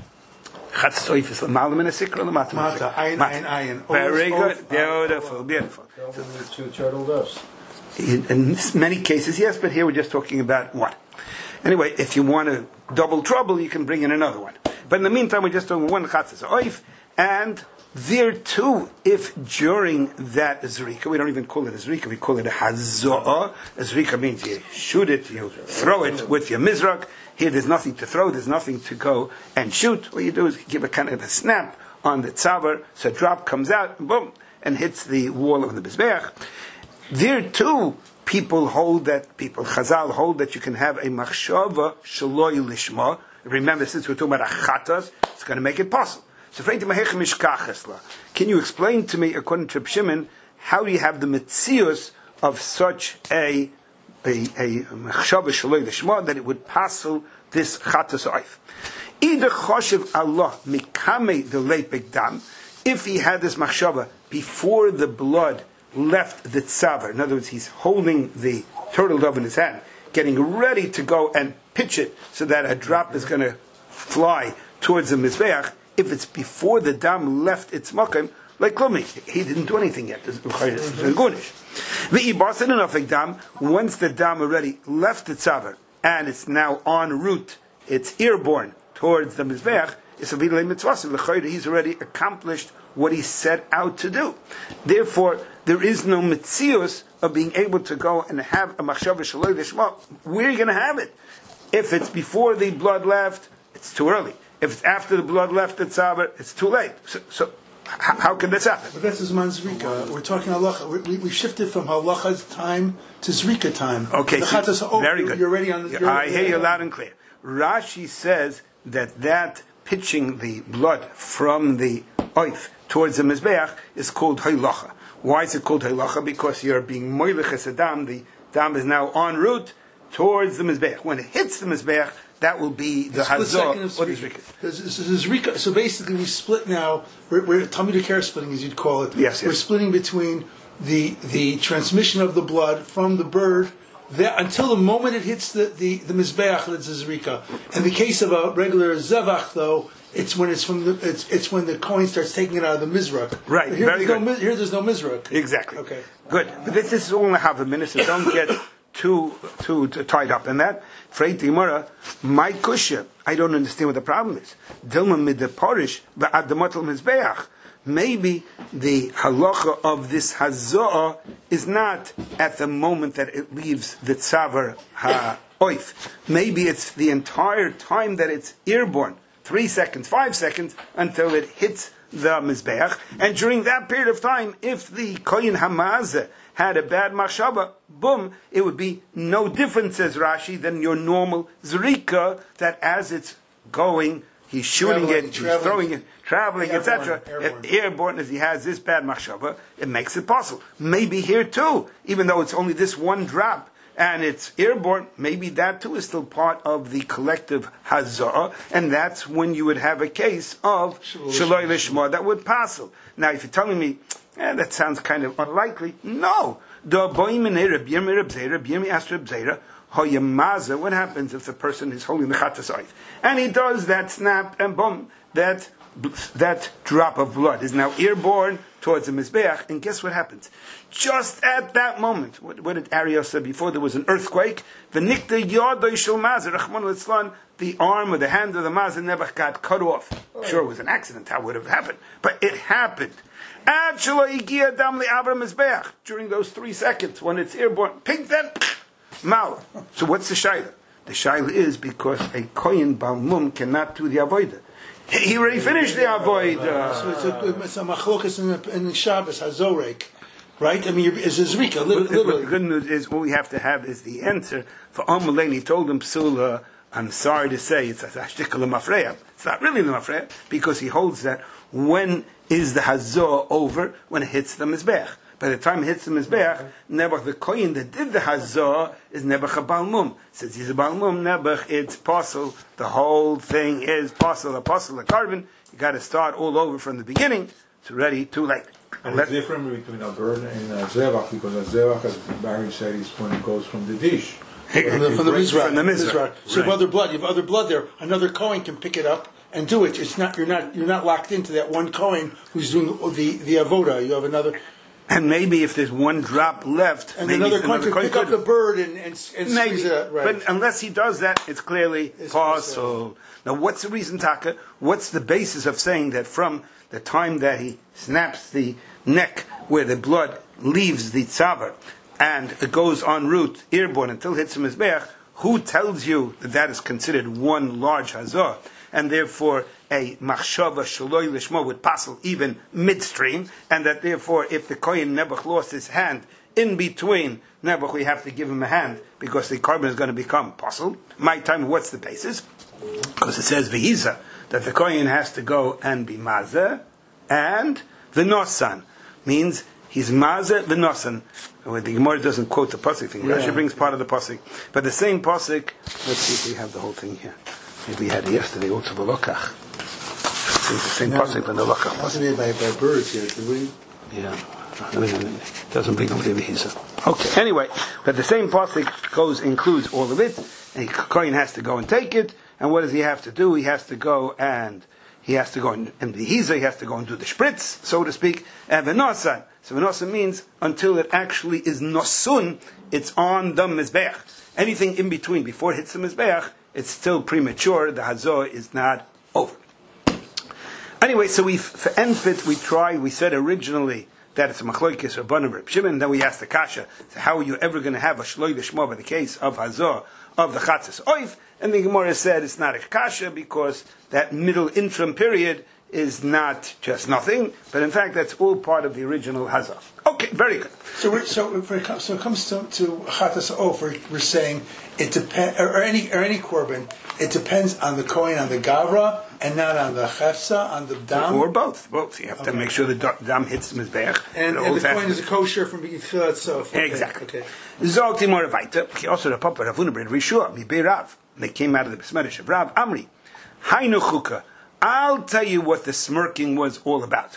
Chatzos oif is l'malam in a sikra l'matam. Mata, ayin, ayin, ayin. Very Oif, good, oif, beautiful, beautiful. Two turtle doves. In, in many cases, yes, but here we're just talking about one. Anyway, if you want to double trouble, you can bring in another one. But in the meantime, we're just doing one chatzos oif, and there too, if during that zrika, we don't even call it a zrika, we call it a hazoah. A zrika means you shoot it, you throw it with your mizrak. Here there's nothing to throw, there's nothing to go and shoot. All you do is give a kind of a snap on the tzavar, so a drop comes out, boom, and hits the wall of the mizbeach. There too, people hold that, people, Chazal hold that you can have a machshava shaloi lishma. Remember, since we're talking about a chatas, it's going to make it possible. So, can you explain to me, according to Reb Shimon, how do you have the metzius of such a a a machshava shaloi lishma that it would passel this chatas oif. Either choshev Allah mikame the lepek dam, if he had this machshava before the blood left the tzavar. In other words, he's holding the turtle dove in his hand, getting ready to go and pitch it so that a drop is going to fly towards the mizbeach. If it's before the dam left its makom, like Klumi, he didn't do anything yet. This is gunish. The dam, once the dam already left the tzavar and it's now en route, it's airborne towards the mizbeach. It's a vidalei mitzvah. He's already accomplished what he set out to do. Therefore, there is no mitzius of being able to go and have a machshava shaloi lishma. Where are you going to have it? If it's before the blood left, it's too early. If it's after the blood left the tzavar, it's too late. So, so how, how can this happen? But that's Zman Zrika. We're talking halacha. We, we shifted from halacha's time to Zrika time. Okay, the so, chatas, oh, very good. You're ready on the. You're I ready, hear you on. loud and clear. Rashi says that that pitching the blood from the oif towards the mizbeach is called haylacha. Why is it called haylacha? Because you're being moiliches a dam. The dam is now en route towards the mizbeach. When it hits the mizbeach, that will be the hazor or the zrika. This is zrika. So basically, we split now. We're, we're Talmud Care splitting, as you'd call it. Yes, yes. We're splitting between the the transmission of the blood from the bird that, until the moment it hits the the, the mizbeach. That's a zrika. In the case of a regular zevach, though, it's when it's from the it's it's when the Kohen starts taking it out of the mizrak. Right. But here Very there's good. No, here there's no mizrak. Exactly. Okay. Good. But this, this is only half a minute, so don't get too, too too tied up in that. Freit Gemara, my kusha. I don't understand what the problem is. Dilma mid the parish va'adamatl mizbeach. Maybe the halacha of this hazah is not at the moment that it leaves the tzavar ha'oif. Maybe it's the entire time that it's airborne, three seconds, five seconds, until it hits the mizbeach. And during that period of time, if the kohen hamazeh had a bad machshava, boom, it would be no different, says Rashi, than your normal zrika, that as it's going, he's shooting Traveling, it, he's traveling. throwing it, traveling, et cetera. Airborne, airborne. If airborne as he has this bad machshava, it makes it possible. Maybe here too, even though it's only this one drop, and it's airborne, maybe that too is still part of the collective hazah, and that's when you would have a case of shaloi lishma that would passel. Now, if you're telling me, eh, that sounds kind of unlikely, no. What happens if the person is holding the chatas oif? And he does that snap, and boom, that that drop of blood is now airborne towards the mizbeach, and guess what happens? Just at that moment, what, what did Ariel say before? There was an earthquake. The nikta yadoy shel mazer, Rachmana litzlan, the arm or the hand of the mazer never got cut off. Sure, it was an accident. How would it have happened? But it happened. During those three seconds, when it's airborne, ping then, mal. So what's the shaila? The shaila is because a kohen balmum cannot do the avodah. He already finished the avodah. So it's a, it's a machlokas in the, in the Shabbos hazorek, right? I mean, you're, it's a zrika, But literally. the good news is, what we have to have is the answer for Amalei. He told him, Psula, I'm sorry to say, it's a shtikal l'mafreya. It's not really l'mafreya, because he holds that when is the hazor over? When it hits the mizbeach. By the time it hits the mizbeach, Nebuch, the kohen that did the hazor, is Nebuch a balmum. Since he's a balmum, Nebuch, it's possible. The whole thing is possible. A possible, a carbon. You got to start all over from the beginning. It's already too late. And it's different between a bird and a zevach, because a zevach, as Barry said, is when it goes from the dish. From the, from the mizrak. From the mizrak. So you have other blood. You have other blood there. Another kohen can pick it up and do it. It's not you're not you're not locked into that one kohen who's doing the the avoda. You have another. And maybe if there's one drop left, And maybe another kohen another can pick kohen up the bird and and, and Maybe, squeeze it out. Right. but unless he does that, it's clearly It's possible. Now, what's the reason, Taka? What's the basis of saying that from the time that he snaps the neck where the blood leaves the tzavar and it goes en route, airborne, until it hits the mizbeach, who tells you that that is considered one large hazor? And therefore, a machshava shaloi lishma would passel even midstream, and that therefore, if the kohen Nebuch lost his hand in between Nebuch, we have to give him a hand because the carbon is going to become passel. My time, what's the basis? Because it says v'hiza that the kohen has to go and be mazeh, and the nosan means He's mazer v'nosan. The Gemara doesn't quote the pasuk thing. Yeah. Rashi brings part of the pasuk, but the same pasuk. Let's see if we have the whole thing here. Maybe we had it yesterday. Also v'lokach. It's the same No, pasuk than the lokach That's pasuk. made by, by birds here, did we? Yeah. Doesn't bring over the visa. Okay. Anyway, but the same pasuk goes includes all of it. And Kohen has to go and take it. And what does he have to do? He has to go and he has to go and, and the hiza, he has to go and do the spritz, so to speak. And v'nosan. So v'nosan means until it actually is nosun, it's on the mizbeach. Anything in between, before it hits the mizbeach, it's still premature. The hazor is not over. Anyway, so we for Enfit we tried. We said originally that it's a machlokes or Rabbanan Reb Shimon. Then we asked the kasha, so how are you ever going to have a shloi l'shma by the case of hazor of the chatzis oif? And the Gemara said it's not a kasha because that middle interim period is not just nothing, but in fact that's all part of the original hazor. Okay, very good. So, we're, so, if it comes, so it comes to, to Chatas Ofer, we're saying it depends, or, or any or any korban, it depends on the Kohen, on the Gavra, and not on the Chefsa, on the Dam. Or both, both. You have to Okay. make sure the da- dam hits the mizbeach. And, It and the always has Kohen to- is a kosher from being filled so. Okay. Exactly. Okay. Zog Timor Vaita, he also the Papa Ravuna Bred Rishua, Mi Beirav. They came out of the Besmerish of Rav Amri. Hainu Chuka. I'll tell you what the smirking was all about.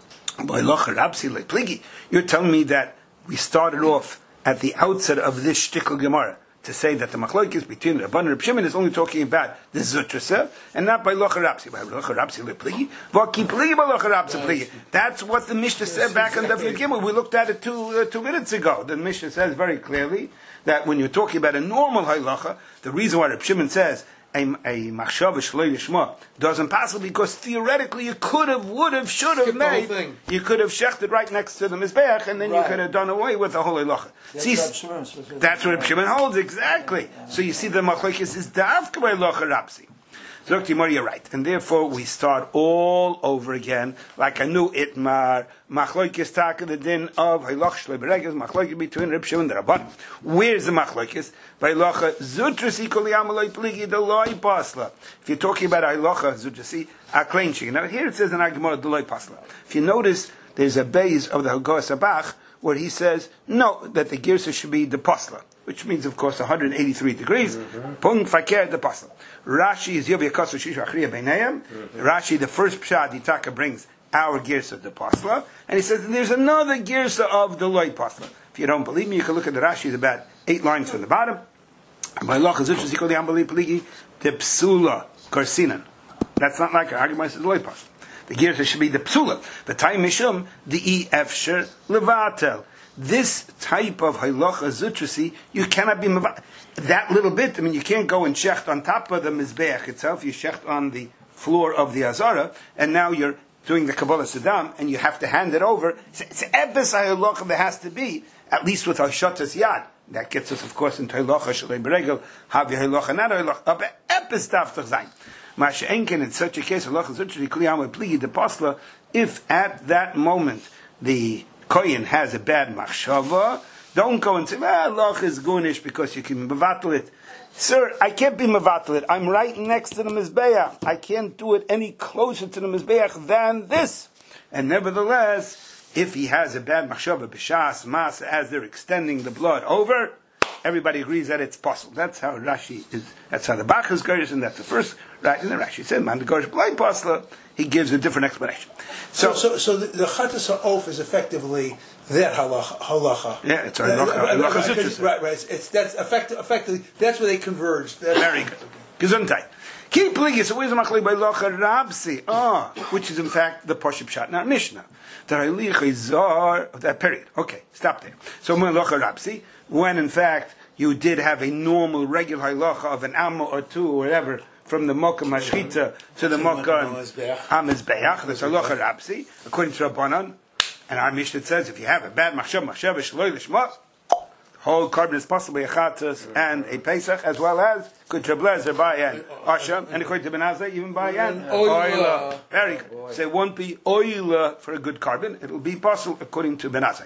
By Locher Rabsi Lepligi. You're telling me that we started off at the outset of this shtickle Gemara to say that the machlokes between Rabban and Reb Shimon is only talking about the Zutrasa and not by Locher Rabsi. By Locher Rabsi Lepligi. Vaki Pligi by Locher Rabsi Pligi. That's what the Mishnah said back on Daf Yud Gimel. We looked at it two, uh, two minutes ago. The Mishnah says very clearly that when you're talking about a normal halacha, the reason why Reb Shimon says a, a machshav shloi lishma doesn't pass because theoretically you could have, would have, should have Skip the whole made, thing. you could have shechted right next to the mizbeach and then you Right. could have done away with the whole halacha. See, that's what Reb Shimon holds, exactly. So you see the machlokes is dafka by locha rapsi. So you're right. And therefore we start all over again, like a new itmar, machlokes taka the din of halach shloi bereges, machlokes between Reb Shimon and the Rabban. Where's the machlokes? By locha zutrasi kol yamaloi pligi the loy pasla. If you're talking about halacha zutrasi aklenchi. Now here it says in our Gemara the loy pasla. If you notice, there's a base of the Haggadah Sabach where he says no, that the girsa should be the pasla, which means, of course, one hundred eighty-three degrees. Pung faker the pasla. Rashi is Yovi Akasu Shisha Achriya Beinayim. Rashi, the first pshat Itaka brings our girsa the pasla, and he says there's another girsa of the loy pasla. If you don't believe me, you can look at the Rashi. It's about eight lines from the bottom. By loch azuch zikol yambali pligi the psula karsinan. That's not like an argument. It's the loy pasla. The girsa should be the psula. The time mishum the e efsher levatel. This type of halacha zutrasi, you cannot be meva- that little bit. I mean, you can't go and shecht on top of the mizbeach itself. You shecht on the floor of the azara, and now you're doing the kabbalah sedam, and you have to hand it over. It's, it's epis halacha there has to be, at least with hashatas yad. That gets us, of course, into halacha shalei beregel, havi halacha not halacha, but epis daftach zayin. Masha enken in such a case halacha zutrasi kliyam pligi the pasla. If at that moment the Kohen has a bad machshava, don't go and say, well, loch is gunish because you can mevatel it. Sir, I can't be mevatel it. I'm right next to the mizbeach. I can't do it any closer to the mizbeach than this. And nevertheless, if he has a bad machshava, b'shas, mas, as they're extending the blood over, everybody agrees that it's possible. That's how Rashi is, that's how the Bach is Gersh, and that's the first, right, and the Rashi said, man, the Gersh blind pasla, he gives a different explanation. So, so, so the, the Chatas Ha'of is effectively that halacha. halacha. Yeah, it's our Uh, halacha- right, halacha right, zutrasa. right, right, right. It's, it's that's effect, effectively that's where they converge. That's, Very good. Gesundheit. Keep pligi. So where's the machlei by locha rabsi? Ah, which is in fact the poshup shot, not Mishnah. The halich izar of that period. Okay, stop there. So when locha rabsi, when in fact you did have a normal regular halacha of an amma or two or whatever from the mocha mashchita to the mocha hamizbeach. That's halacha rabsi according to Rabbanan. And our Mishnah says if you have a bad machshav, machshav shloi lishma, whole carbon is possibly a chatas and a pesach, as well as could treblezer by an asha, and according to Benazai, even by an oila. Very good. So it won't be oila for a good carbon; it'll be possible according to Benazai.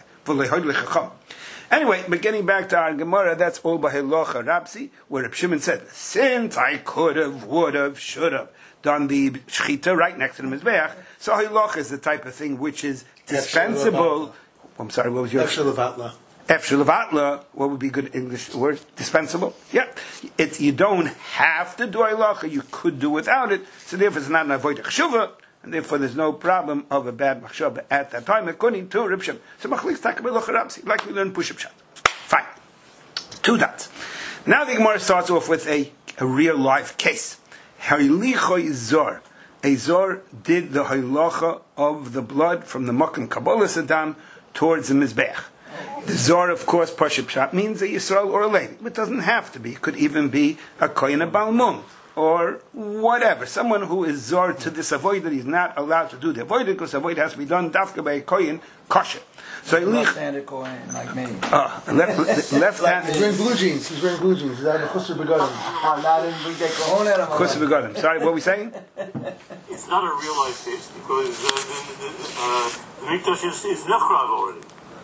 Anyway, but getting back to our Gemara, that's all by Hilocha Rapsi, where Reb Shimon said, since I could have, would have, should have done the shchita right next to the mizbeach, so Hilocha is the type of thing which is dispensable I'm sorry, what was your... Efshel Levatla. Efshel Levatla, what would be good English word? Dispensable? Yeah. It's, you don't have to do halacha, you could do without it, so therefore it's not an avoid chshuva, and therefore there's no problem of a bad machshava at that time, according to Reb Shimon. So machlis takabel Ramsi, like we learned Push-Up Shot. Fine. Two dots. Now the Gemara starts off with a, a real life case. Ha'ilicho Zor. A Zor did the halacha of the blood from the Makom Kabbalah Saddam towards the Mizbeach. The Zor, of course, Push-Up Shot means a Yisrael or a Levi. It doesn't have to be. It could even be a Kohen, a Balmum, or whatever. Someone who is Zor to this avoid that he's not allowed to do the avoid because avoid has to be done dafka by a Kohen, kosher. So left-handed Kohen, like me. Uh, left, left hand. He's wearing blue jeans. He's wearing blue jeans. He's out of the Chusser Begadim. I'm not in B'dei Kohen out of my Chusser Begadim. Sorry, what were we saying? It's not a real life case because uh, the, the, uh, the Mikdash is, is Nechrav already.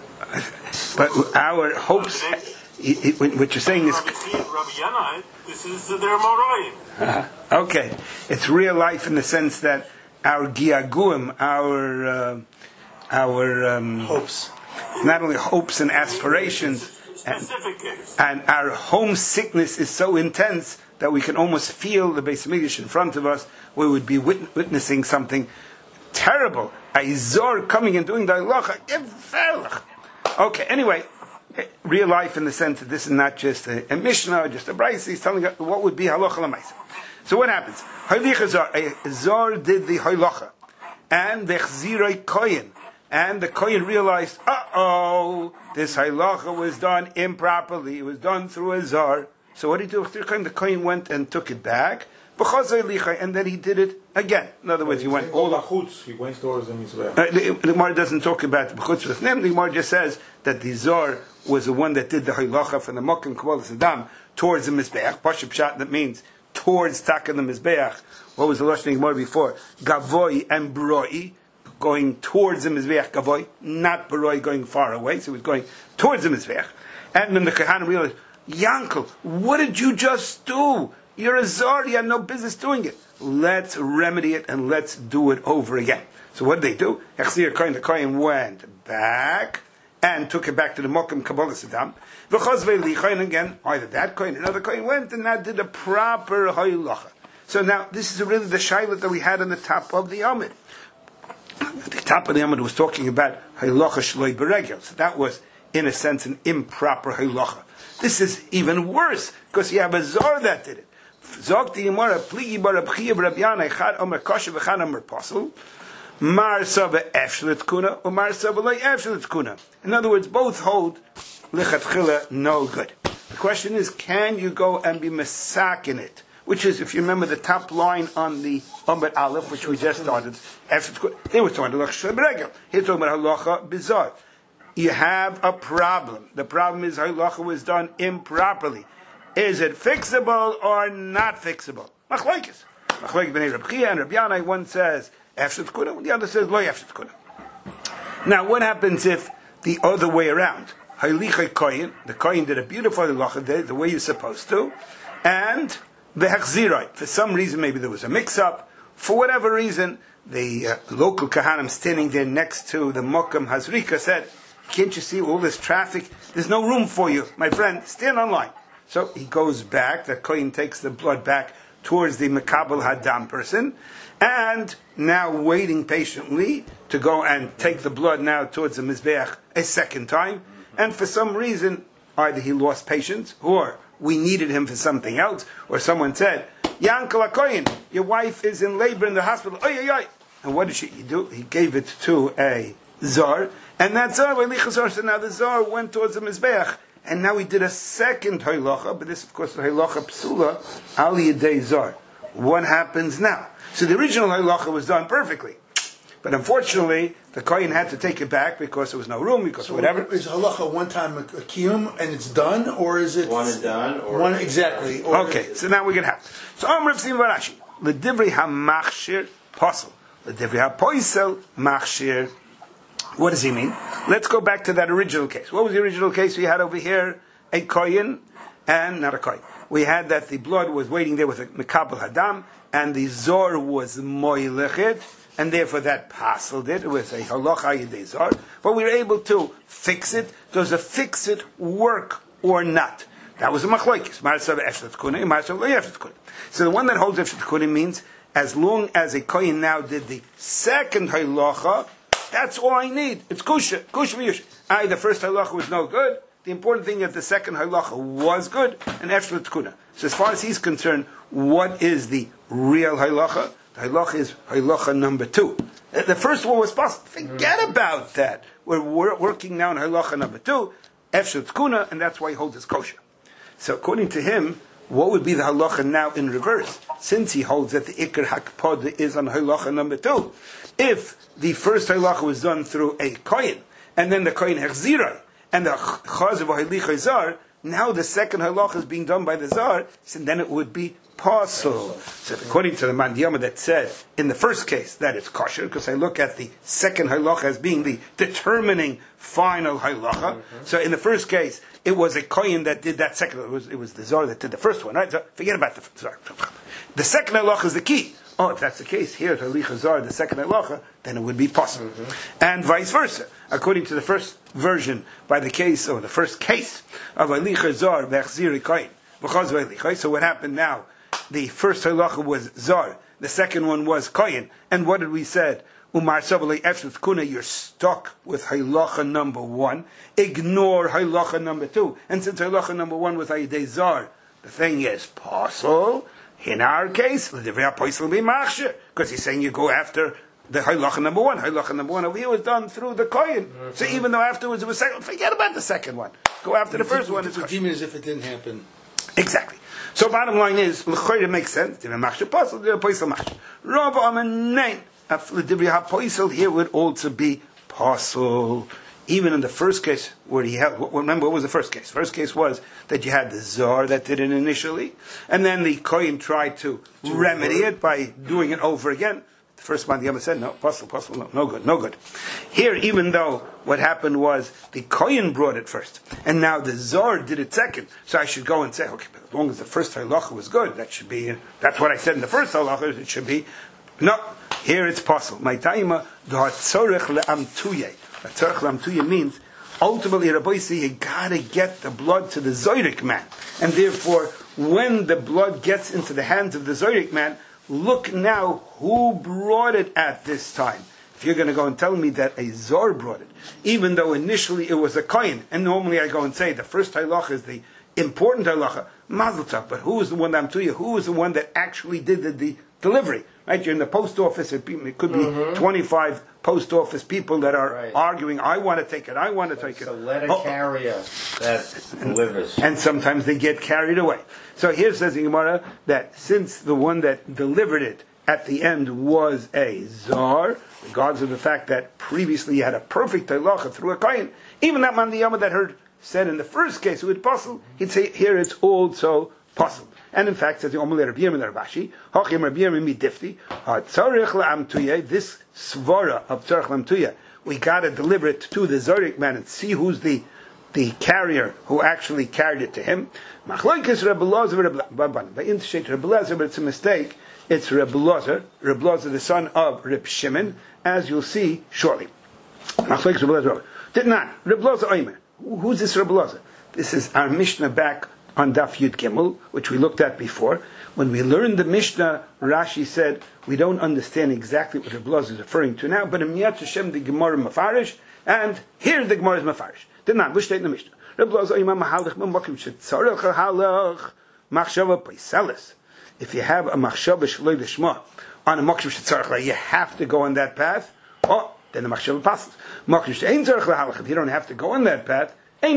But our hopes, it, it, what you're saying is... Rabbi Yanai, this is uh, their Morayim. Uh, okay. It's real life in the sense that our giaguim, our... Uh, our um, hopes. Not only hopes and aspirations, and, and our homesickness is so intense that we can almost feel the Beis Mikdash in front of us. We would be wit- witnessing something terrible. A Zor coming and doing the halacha. Okay, anyway, real life in the sense that this is not just a, a Mishnah, just a Brayse. He's telling us what would be halacha l'maisa. So what happens? A Zor did the halacha, and the chziroi kohen. And the Kohen realized, uh-oh, this halacha was done improperly. It was done through a Zor. So what did he do with the Kohen? The Kohen went and took it back. And then he did it again. In other words, he went all the... He went towards the Mizbeach. Uh, the, the Gemara doesn't talk about the B'chutz with them. The Gemara just says that the Zor was the one that did the halacha from the Makom Kabbalah Saddam towards the Mizbeach. Push-Up Shot, that means towards Taka the Mizbeach. What was the Lashon Gemara before? Gavoi and Broi. Going towards the Mizbeach Gavoy, not Baroi going far away, so he was going towards the Mizbeach. And then the Kohanim realized, Yankel, what did you just do? You're a Zor, you had no business doing it. Let's remedy it and let's do it over again. So what did they do? Echzir Kohen, the Kohen went back and took it back to the Makom Kabbalah Saddam. V'chazvei li Kohen again, either that Kohen, another Kohen went and now did a proper halacha. So now, this is really the shayla that we had on the top of the Amid. At the top of the Amud was talking about halacha shloi beregel. So that was, in a sense, an improper halacha. This is even worse, because you have a Zor that did it. Zog the Gemara, pligi bar abchiyav rabyanai, chad omer kosher v'chad omer posel, mar sava efshlet kuna, or mar sava loy efshlet kuna. In other words, both hold lichatchila no good. The question is, can you go and be mesak in it? Which is, if you remember the top line on the Amud Aleph, which we just started, they were talking about halacha b'regel. He's talking about halacha bizarre. You have a problem. The problem is halacha was done improperly. Is it fixable or not fixable? Machlokes. Machlokes b'nei Reb Chia and Reb Yanai. One says efshet kuna, the other says lo efshet kuna. Now, what happens if the other way around? Halichai kohen, the kohen did a beautiful halacha the, the way you're supposed to, and the hechziroi. For some reason, maybe there was a mix-up. For whatever reason, the uh, local Kahanim standing there next to the Mokum Hazrika said, can't you see all this traffic? There's no room for you, my friend. Stand on line. So he goes back. The Kohen takes the blood back towards the Mekabel Hadam person, and now waiting patiently to go and take the blood now towards the Mizbeach a second time. And for some reason, either he lost patience, or we needed him for something else, or someone said, Yankel HaKoyin, your wife is in labor in the hospital. Oy, oy, oy. And what did she do? He gave it to a Zor, and that Zor, so now the Zor went towards the Mizbeach, and now he did a second halacha, but this, of course, the halacha psula, al yedei Zor. What happens now? So the original halacha was done perfectly, but unfortunately, the Kohen had to take it back because there was no room, because so whatever. Is halacha one time a, a kiyum and it's done, or is it one and done, or one exactly? Or Okay, so now we're gonna have. So Am Rav Sim Varashi, l'divrei hamachshir posel, l'divrei hapoisel machshir. What does he mean? Let's go back to that original case. What was the original case we had over here? A Kohen and not a Kohen. We had that the blood was waiting there with a Mekabel Hadam, and the Zor was moilechit, and therefore that pasaled it. It was a halacha yedei zar, but we were able to fix it. Does a fix it work or not? That was a machlokes. Marsav efshet kuna, marsav lo efshet kuna. So the one that holds efshet kuna means as long as a kohen now did the second halacha, that's all I need. It's kusha, kusha v'yush. Aye, the first halacha was no good. The important thing is the second halacha was good, and efshet kuna. So as far as he's concerned, what is the real halacha? The halacha is halacha number two. The first one was possible. Forget about that. We're, we're working now on halacha number two, efshet kuna, and that's why he holds his kosher. So according to him, what would be the halacha now in reverse? Since he holds that the ikar hakpod is on halacha number two. If the first halacha was done through a kohen, and then the kohen hechzira, and the chaz of halicha zar, now the second halacha is being done by the zar, so then it would be pasul. So according to the mandiyama that said in the first case that it's kosher, because I look at the second halacha as being the determining final halacha. Mm-hmm. So in the first case, it was a kohen that did that second. It was, it was the zar that did the first one, right? So forget about the zar. The second halacha is the key. Oh, if that's the case, here at halicha zar, the second halacha, then it would be possible, mm-hmm. and vice versa. According to the first version, by the case or the first case of halicha zar v'achziri kohen v'chaz v'halicha. So what happened now? The first halacha was zar, the second one was kohen, and what did we said? Umar sabali efshet kuna. You're stuck with halacha number one. Ignore halacha number two, and since halacha number one was ayidei zar, the thing is possible. In our case, because he's saying you go after the halacha number one. Halacha number one over here was done through the kohen. Mm-hmm. So even though afterwards it was second, forget about the second one. Go after the, the first one. It's redeem it as if it didn't happen. Exactly. So bottom line is, l'choyre makes sense. Rav Amen here would also be pasul. Even in the first case where he held, remember what was the first case? First case was that you had the zar that did it initially, and then the kohen tried to, to remedy it by doing it over again. The first man, the other said, no, possible, possible, no, no good, no good. Here, even though what happened was the kohen brought it first, and now the zar did it second, so I should go and say, okay, but as long as the first halacha was good, that should be, that's what I said in the first halacha, it should be, no, here it's possible. My taima, the tzorech le'amtuyeh. A tzorech le'amtuyeh means, ultimately, Rabbi say, you gotta get the blood to the zorik man. And therefore, when the blood gets into the hands of the zorik man, look now who brought it at this time. If you're going to go and tell me that a zar brought it, even though initially it was a kohen, and normally I go and say the first halacha is the important halacha, mazel tov, but who is the one that I'm to you? Who is the one that actually did the, the delivery? Right? You're in the post office, it, it could be mm-hmm. twenty-five post office people that are right. arguing, I want to take it, I want to take it's it. It's a letter oh. carrier that delivers. And sometimes they get carried away. So here says the Gemara that since the one that delivered it at the end was a zar, regardless of the fact that previously you had a perfect halacha through a kohen, even that man the Yama that heard said in the first case it was possible, he'd say here it's also possible. And in fact, says the Omer Rabbi Yirmiyah Rabashi, Hachim Rabbi Yirmiyah Midifti, Tzarech La'amtuya, this svara of Tzarech La'amtuya, we got to deliver it to the Zorik man and see who's the the carrier who actually carried it to him. Machlokes Rebbe Lazar, by interstate Rebbe Lazar, but it's a mistake. It's Rebbe Lazar, Rebbe Lazar, the son of Reb Shimon, as you'll see shortly. Machlokes Rebbe Lazar did not. Rebbe Lazar Omer. Who's this Rebbe Lazar? This is our Mishnah back on Daf Yud Gimel, which we looked at before. When we learned the Mishnah, Rashi said, we don't understand exactly what Rebbe Lazar is referring to now, but in Miyat Hashem the Gemara Mefarish, and here the Gemara is Mefarish. Did not, which state in the Mishnah? Rebbe Lazar Imam Mahalach Makim Shetzarech Halach Machshava Paisalis. If you have a Machshava Shloi Lishma on a Makim Shetzarech, you have to go on that path. Oh, then the Machshava passes. Makim Shein Tzarech Halach. If you don't have to go on that path,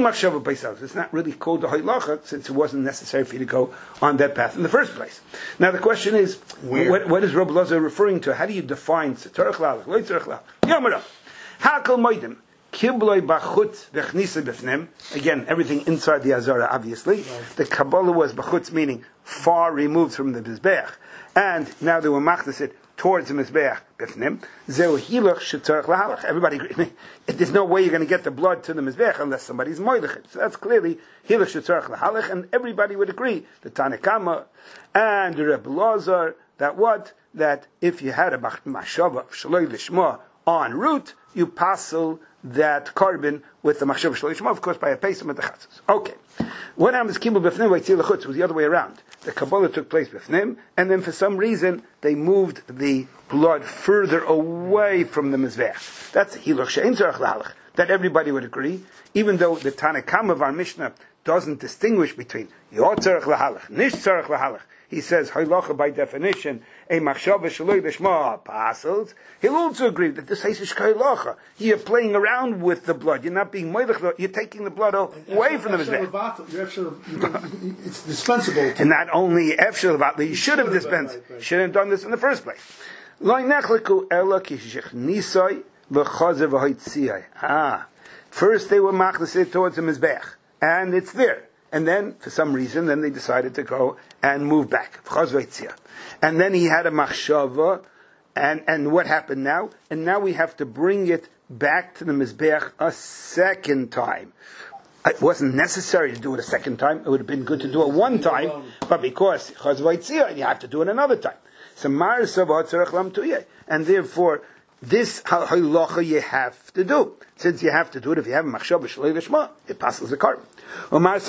it's not really called the halacha since it wasn't necessary for you to go on that path in the first place. Now the question is, what, what is Rebbe Lazar referring to? How do you define tzarech lalach, lo tzarech lalach? Yomara, hakol moedim, kibloi bachutz v'chnisa b'fnem. Again, everything inside the azara, obviously. Right. The Kabbalah was bachutz, meaning far removed from the mizbeach, and now they were machnas it towards the mizbeach b'fnem. Zeu hilach shetzarech lahalach. Everybody agrees. There's no way you're going to get the blood to the mizbeach unless somebody's moilech it. So that's clearly hilach shetzarech lahalach, and everybody would agree. The Tanakama and the Rebbe Lazar that what? That if you had a machshava of shaloi lishma en route, you passel that carbon with the machshava shaloi lishma, of course, by a pesach with the chatzos. Okay. What happens? Kibul b'fnim v'yitzil l'chutz was the other way around. The Kabbalah took place b'fnim, and then for some reason they moved the blood further away from the mizbeach. That's hiluch she'ein tzarich lahalach. That everybody would agree, even though the Tanakam of our Mishnah doesn't distinguish between Yor tzarich lahalach, Nish tzarich lahalach. He says halacha by definition, a machshava shaloi lishma passes. He'll also agree that this is halacha. You're playing around with the blood. You're not being moedach. You're taking the blood away from the mizbeach. It's dispensable. And not only efshel vatli, you should have dispensed. Should have done this in the first place. Lo nechleku ela kishich nisai v'chazer v'hoitziai. Ah, first they were machlesid towards the mizbeach, and it's there. And then, for some reason, then they decided to go and move back. And then he had a machshava, and, and what happened now? And now we have to bring it back to the mizbeach a second time. It wasn't necessary to do it a second time. It would have been good to do it one time, but because you have to do it another time. So and therefore, this halacha you have to do. Since you have to do it, if you have a machshava shaloi lishma, it passes the carbon. This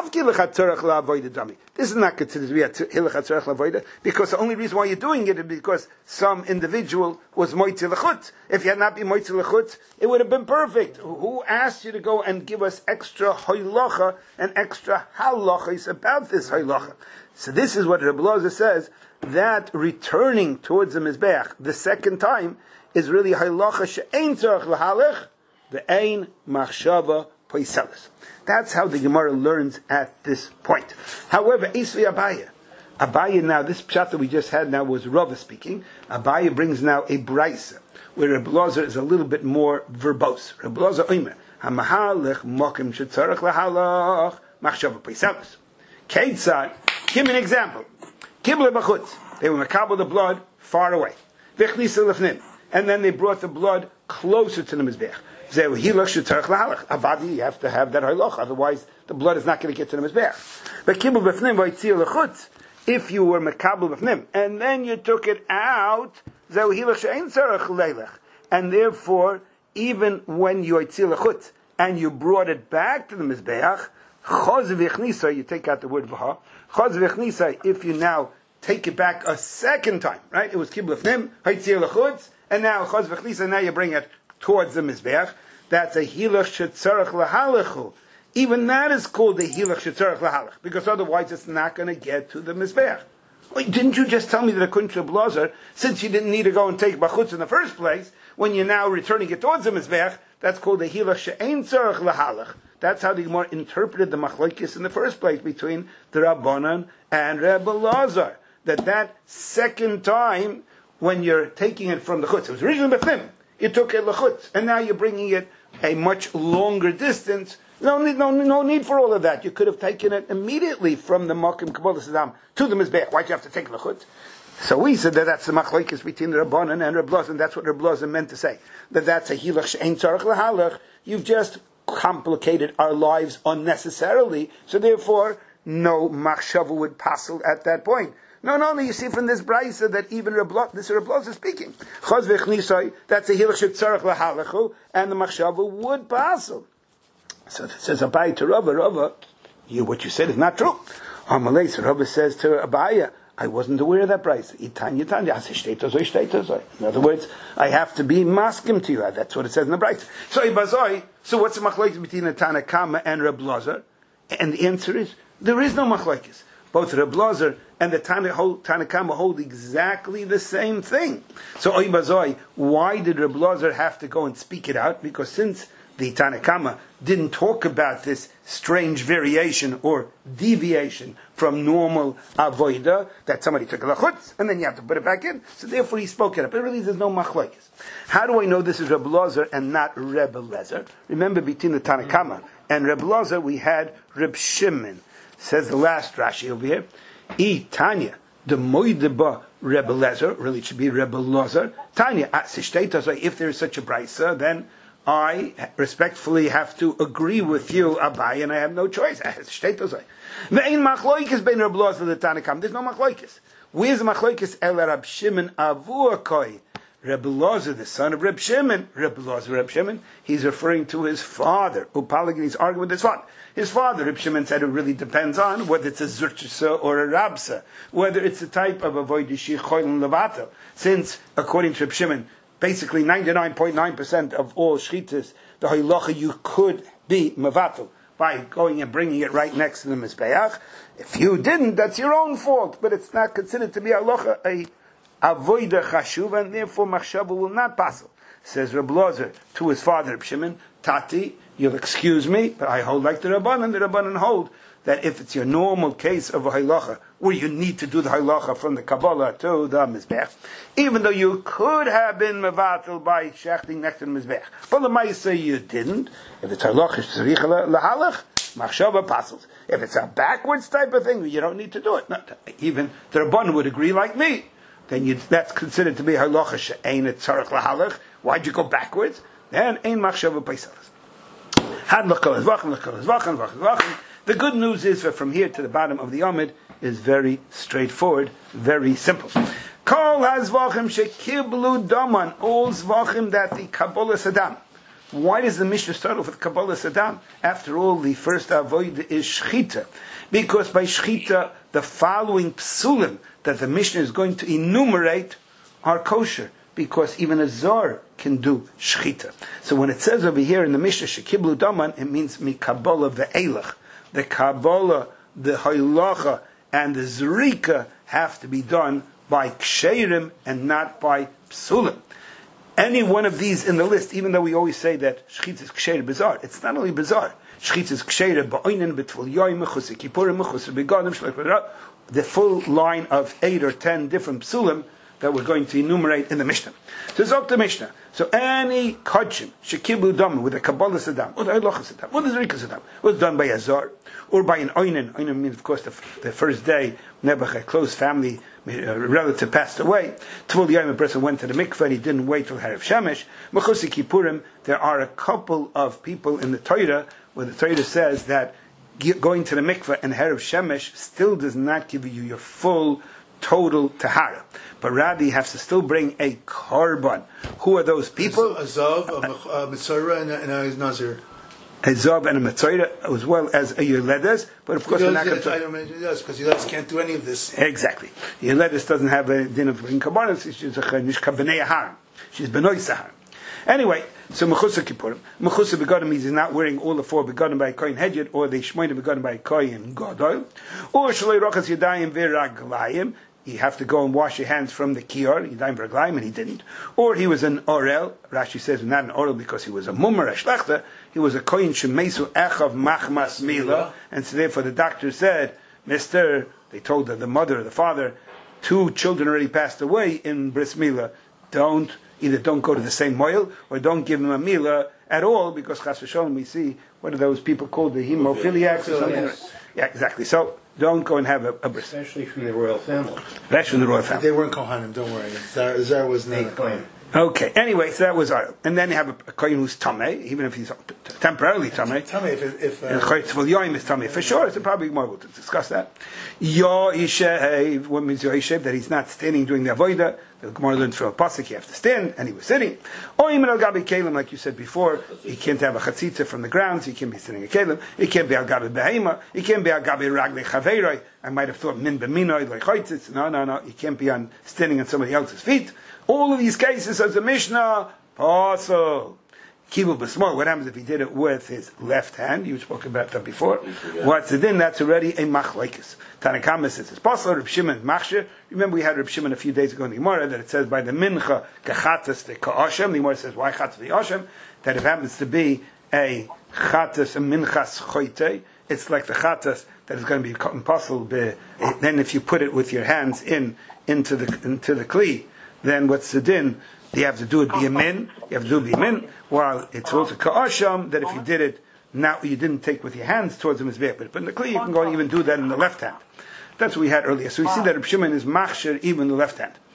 is not considered to be a hilach tzarech lavoida, because the only reason why you're doing it is because some individual was moitzi lechutz. If you had not been moitzi lechutz, it would have been perfect. Who asked you to go and give us extra halacha and extra halachas about this halacha? So this is what Rebbe Loza says, that returning towards the mizbeach the second time is really halacha she'ein tzarech lahalech ve'ein machshava poiselis. That's how the Gemara learns at this point. However, Isvi Abaya, Abaya now, this pshat that we just had now was Rava speaking. Abaya brings now a brisa, where Rebbe Lozer is a little bit more verbose. Rebbe Lozer oimer, hamahalech mokim shetzarech lahalach machshava poiselis. Keitzad, give me an example. Kibbule b'chutz, they were makabel the blood far away. V'chnisa lefnim, and then they brought the blood closer to the mizbeach. You have to have that halacha, otherwise the blood is not going to get to the mizbeach. But kibul b'fnim v'yitzil l'chutz, if you were makabel b'fnim and then you took it out, and therefore even when you yitzil l'chutz and you brought it back to the mizbeach, choz v'chnisa, you take out the word v'ha, choz v'chnisa, if you now take it back a second time, right? It was kibul b'fnim v'yitzil l'chutz, and now choz v'chnisa, now you bring it towards the mizbeach. That's a hilach shetzarech lahalechu. Even that is called a hilach shetzarech lahalech, because otherwise it's not going to get to the mizbeach. Wait, didn't you just tell me that according to Blazer, since you didn't need to go and take bachutz in the first place, when you're now returning it towards the mizbeach, that's called a hilach she'ein tzarech lahalech. That's how the Gemara interpreted the machlokes in the first place between the Rabbanan and Rebbe Lazar. That that second time, when you're taking it from the chutz, it was originally b'fnim. You took it l'chutz, and now you're bringing it a much longer distance. No need, no, no need for all of that. You could have taken it immediately from the Makim Kabbalah Saddam to the Mizbeach. Why'd you have to take l'chutz? So we said that that's the machlokes between the Rabbanan and Reb Loza, and that's what Reb Loza meant to say. That that's a hilach she'ein tzarech lahalech. You've just complicated our lives unnecessarily, so therefore no machshava would passel at that point. No, no, no, you see from this brisa that even Reb Loza, this Reb Loza is speaking. Chaz v'chnisai, that's a hilach shetzarech lahalechu, and the machshava would passel. So it says Abaye to Rava, Rava, you, what you said is not true. Amalei, so Rava says to Abaye, I wasn't aware of that brisa. Itan yitan, in other words, I have to be maskim to you. That's what it says in the brisa. So Ibazoi, so what's the machlokes between the Tanakama and Reb Loza? And the answer is, there is no machlokes. Both Reb Lozer and the Tanakama hold exactly the same thing. So, oy bazoi, why did Reb Lozer have to go and speak it out? Because since the Tanakama didn't talk about this strange variation or deviation from normal avoida, that somebody took a lachutz and then you have to put it back in, so therefore he spoke it up. But really there's no machlokes. How do I know this is Reb Lozer and not Reb Lezer? Remember, between the Tanakama and Reb Lozer we had Reb Shimon. Says the last Rashi over here, I Tanya, the Moideba Rebbe Lezer, really it should be Rebbe Lozer. Tanya, if there is such a brisa, then I respectfully have to agree with you, Abai, and I have no choice. There's no machloikis. Where's the machloikis? El Rab Shimon Avu Akoi. Reb Elazar, the son of Reb Shimon, Reb Elazar, Reb Shimon, he's referring to his father. Upalagin, he's arguing with his father. His father, Reb Shimon, said it really depends on whether it's a Zurchasa or a Rabsa, whether it's a type of avoid Yishich Choylin Levato. Since, according to Reb Shimon, basically ninety-nine point nine percent of all Shchitas, the Halacha, you could be Mevato by going and bringing it right next to the Mizbeach. If you didn't, that's your own fault, but it's not considered to be Halacha, a avoida chashuv, and therefore machshava will not passel. Says Reb Elazar to his father Reb Shimon, Tati, you'll excuse me, but I hold like the Rabbanan. The Rabbanan hold that if it's your normal case of a halacha, where you need to do the halacha from the Kabbalah to the Mizbech, even though you could have been mevatel by shechting next to the Mizbech, but the Ma'aseh you didn't. If it's halacha tzarich lahalach, machshava passels. If it's a backwards type of thing, you don't need to do it. Not, even the Rabbanan would agree like me. Then you, that's considered to be halacha she'ein et tzarich lahalach. Why'd you go backwards? Then ein machshava paisalas. Had l'kol ezvachim, l'kol ezvachim, l'kol. The good news is that from here to the bottom of the Amid is very straightforward, very simple. Kol hazvachim shekiblu daman, all zvachim that the Kabbalah Saddam. Why does the Mishnah start off with Kabbalah Saddam? After all, the first avoid is shchita, because by shchita the following psulim that the Mishnah is going to enumerate are kosher, because even a zar can do shchita. So when it says over here in the Mishnah shekiblu daman, it means mikabbalah ve'elach. The Kabbalah, the halacha, and the zrika have to be done by ksherim and not by psulim. Any one of these in the list, even though we always say that shchita is ksher bizarre, it's not only bizarre. Shchita is ksher ba'oinen b'tful yoy mechus kippurim mechus begadim shlech. The full line of eight or ten different psulim that we're going to enumerate in the Mishnah. So it's up to Mishnah. So any kodshim shekiblu dam with a Kabbalah Saddam or the halacha Saddam or the zrika Saddam was done by a zar or by an oinen. Oinen means, of course, the, the first day Nebuch, a close family a relative, passed away. Tvul Yom, a person went to the mikveh and he didn't wait till Harav Shemesh. Mechusi Kippurim, there are a couple of people in the Torah where the Torah says that going to the mikveh and Harav Shemesh still does not give you your full total tahara, but rather you have to still bring a korban. Who are those people? A zav, a mitzvah, and a nazir. A zav and a mitzvah, as well as a yoledes. But of course, we're not going to. I don't mention this because yoledes can't do any of this. Exactly, yoledes doesn't have a din of bringing korbanos. She's a nishka b'nei haram. She's b'noi sahar. Anyway, so mechusa kippurim, mechusa begadim means he's not wearing all the four begadim by a kohen hedjed, or the shmoyne begadim by a kohen gadol, or shalei rochas yadayim v'raglayim. You have to go and wash your hands from the kiyar, yadayim v'raglayim, and he didn't. Or he was an orel. Rashi says not an orel because he was a mummer, a shlachta. He was a kohen shemesu echav machmas mila, and so therefore the doctor said, Mister, they told the, the mother or the father, two children already passed away in bris mila. Don't either don't go to the same moil or don't give him a mila at all, because chas v'sholom we see what are those people called, the hemophiliacs or something. Yeah, exactly. So don't go and have a, a bris. Especially from the royal family. Especially from the royal family. They weren't kohanim. Don't worry. Zar, Zar was not a kohen. Okay. Anyway, so that was our. And then you have a, a kohen who's tamei, even if he's t- t- temporarily tamei. Tamei, if if uh, and chaytzvul yoim is tamei for sure. It's probably more able to discuss that. Yo yishev. What means yo yishev? That he's not standing during the avodah. The Gemara learned from a pasuk you have to stand, and he was sitting. Or even al gabi kelim, like you said before, he can't have a chatzitza from the ground, so he can't be sitting a kelim. He can't be al gabi behema. He can't be al gabi ragle chaveiroi. I might have thought min b'minoi like chaytzitz. No, no, no. He can't be on standing on somebody else's feet. All of these cases, as the Mishnah, also kibul b'smol. What happens if he did it with his left hand? You spoke about that before. What's it in? That's already a machlekes. Tanakama says it's possible. Reb Shimon machshir. Remember we had Reb Shimon a few days ago in the Gemara that it says by the mincha kachatas the ka'ashem. The Gemara says why chatas the ashem? That if it happens to be a chatas a minchas choite, it's like the chatas that is going to be impossible. Then if you put it with your hands in into the into the kli, then what's the din? You have to do it biyamin. You have to do it biyamin. While it's also ka'asham that if you did it now you didn't take with your hands towards the mizbeach, but in the kli you can go and even do that in the left hand. That's what we had earlier. So we see that Reb Shimon is machshir even the left hand.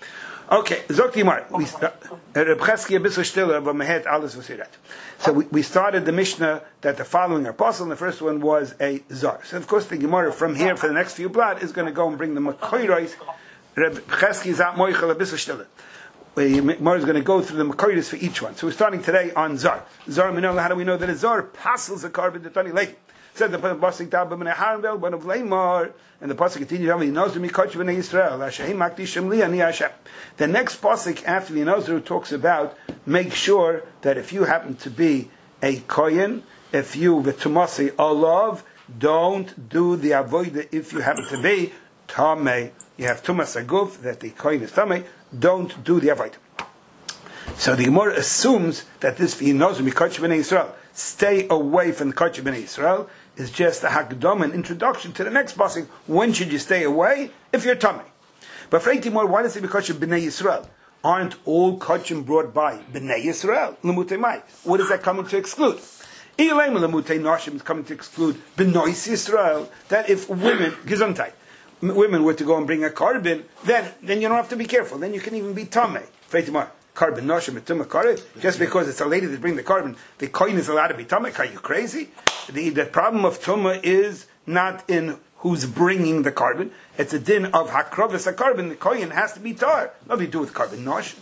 Okay, Zok Timar. We sta- Reb Chesky a bissel stiller, aber man hat alles was he read. So we, we started the Mishnah that the following are possible, and the first one was a Zar. So of course the Gemara from here for the next few blot is going to go and bring the Makoiros. Reb Chesky is at Moichel a bissel stiller. The Gemara is going to go through the Makoiros for each one. So we're starting today on Zar. Zar, how do we know that a Zar passes a carbon to Tani Lake? Said the pasuk Tabba ben Harambel one of Lamar, and the pasuk continues on. He knows me Koch ben Israel. Hashem makdishim li ani Hashem. The next pasuk after the Nozer talks about make sure that if you happen to be a kohen, if you v'tumasi alav, don't do the avodah. If you happen to be tamei, you have tumas aguf that the kohen is tamei. Don't do the avodah. So the Gemara assumes that this he knows me Koch ben Israel. Stay away from the Koch ben Israel. Is just a hakdom, an introduction to the next pasuk. When should you stay away? If you're tummy. But for eighteen more, why does it be kosher b'nei Yisrael? Aren't all kochim brought by b'nei Yisrael? Lemutei mai. What is that coming to exclude? Ilaim lemutei nashim is coming to exclude b'nois Yisrael. That if women, gesundheit, women were to go and bring a carbon, then then you don't have to be careful. Then you can even be tummy. For eighteen more. Carbon nashim etuma karev. Just because it's a lady that bring the carbon, the kohen is allowed to be tumah. Are you crazy? The, the problem of tumah is not in who's bringing the carbon. It's a din of hakrovas a carbon. The kohen has to be tar. Nothing to do with carbon nashim.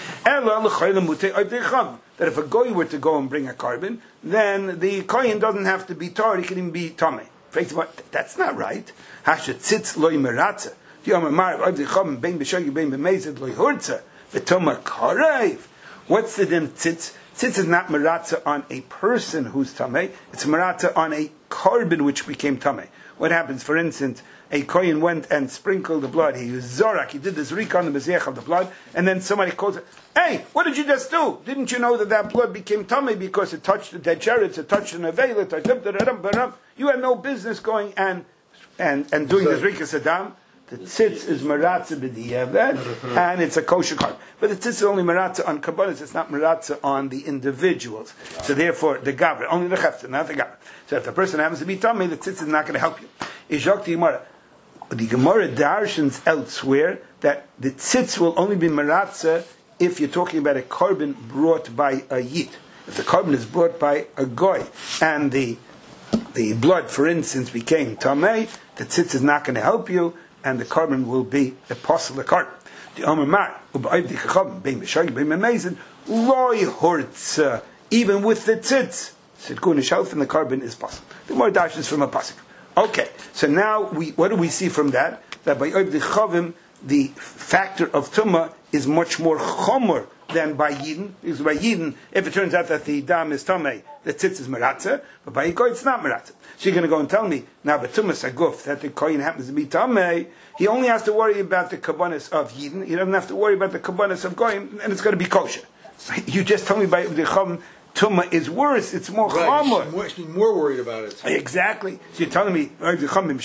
That if a goy were to go and bring a carbon, then the kohen doesn't have to be tar. He can even be tumah. That's not right. Hashatzitz loy meratza. What's the din tzitz? Tzitz is not maratza on a person who's tamei. It's maratza on a carbon which became tamei. What happens, for instance, a kohen went and sprinkled the blood. He used zorak. He did this rik on the mezech of the blood, and then somebody calls it, "Hey, what did you just do? Didn't you know that that blood became tamei because it touched the dead chariots, it touched an aveil, it touched you had no business going and and and doing this rik Saddam." The tzitz is maratza b'diavad, and it's a kosher carbon. But the tzitz is only maratza on kabbalas, it's not maratza on the individuals. So therefore, the gavra, only the chefta, not the gavra. So if the person happens to be tummy, the tzitz is not going to help you. Ishok the Gemara. The Gemara darshans elsewhere that the tzitz will only be maratza if you're talking about a carbon brought by a yid. If the carbon is brought by a goy, and the the blood, for instance, became tamei, the tzitz is not going to help you, and the carbon will be a possible carbon. The Omer Mar, even with the tzitz, Sidkun Shelf and the carbon is possible. The more dash is from a pasuk. Okay, so now we what do we see from that? That by Oib Chavim, the factor of tumah is much more chomer than by Yidden. Because by Yidden, if it turns out that the dam is tamei, the tzitz is maratza, but by Yigoy it's not maratza. So you're going to go and tell me, now but tumah saguf, that the kohen happens to be tamei, he only has to worry about the kabbanis of Yidden, he doesn't have to worry about the kabbanis of Goyim, and it's going to be kosher. You just told me by the chum, tumah is worse, it's more right, chomer. You should be more worried about it. Exactly. So you're telling me, but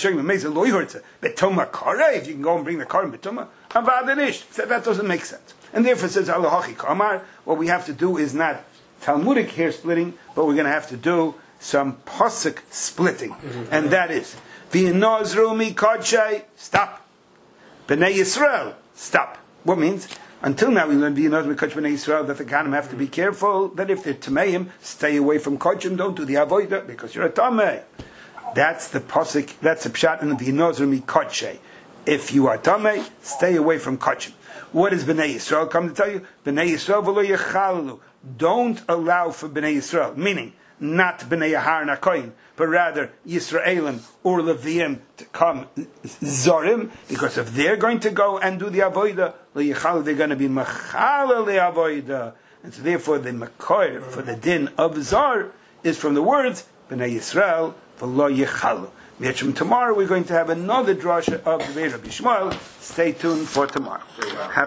tumah kare, if you can go and bring the car, but tumah, so that doesn't make sense. And therefore it says, Allahachi Kamar, what we have to do is not Talmudic hair splitting, but we're going to have to do some Pasuk splitting. Mm-hmm. And that is, V'inozru mi kodshei, stop. B'nei Yisrael, stop. What means? Until now we learned V'inozru mi kodshei B'nei Yisrael, that the Ganim have to be careful, that if they're Tameim, stay away from Kodshim, don't do the Avodah, because you're a Tamei. That's the Pasuk, that's the Pshat in the V'inozru mi kodshei. If you are Tamei, stay away from Kodshim. What does B'nai Yisrael come to tell you? B'nai Yisrael v'lo yechalu. Don't allow for B'nai Yisrael, meaning not B'nai Yahar Nakoyin, but rather Yisraelim or Leviim to come Zorim, because if they're going to go and do the Avodah, lo yechalu, they're going to be Mechala le Avodah. And so therefore the Makoir for the din of Zor is from the words B'nai Yisrael v'lo yechalu. Tomorrow we're going to have another drasha of the Rabbi Shmuel. Stay tuned for tomorrow.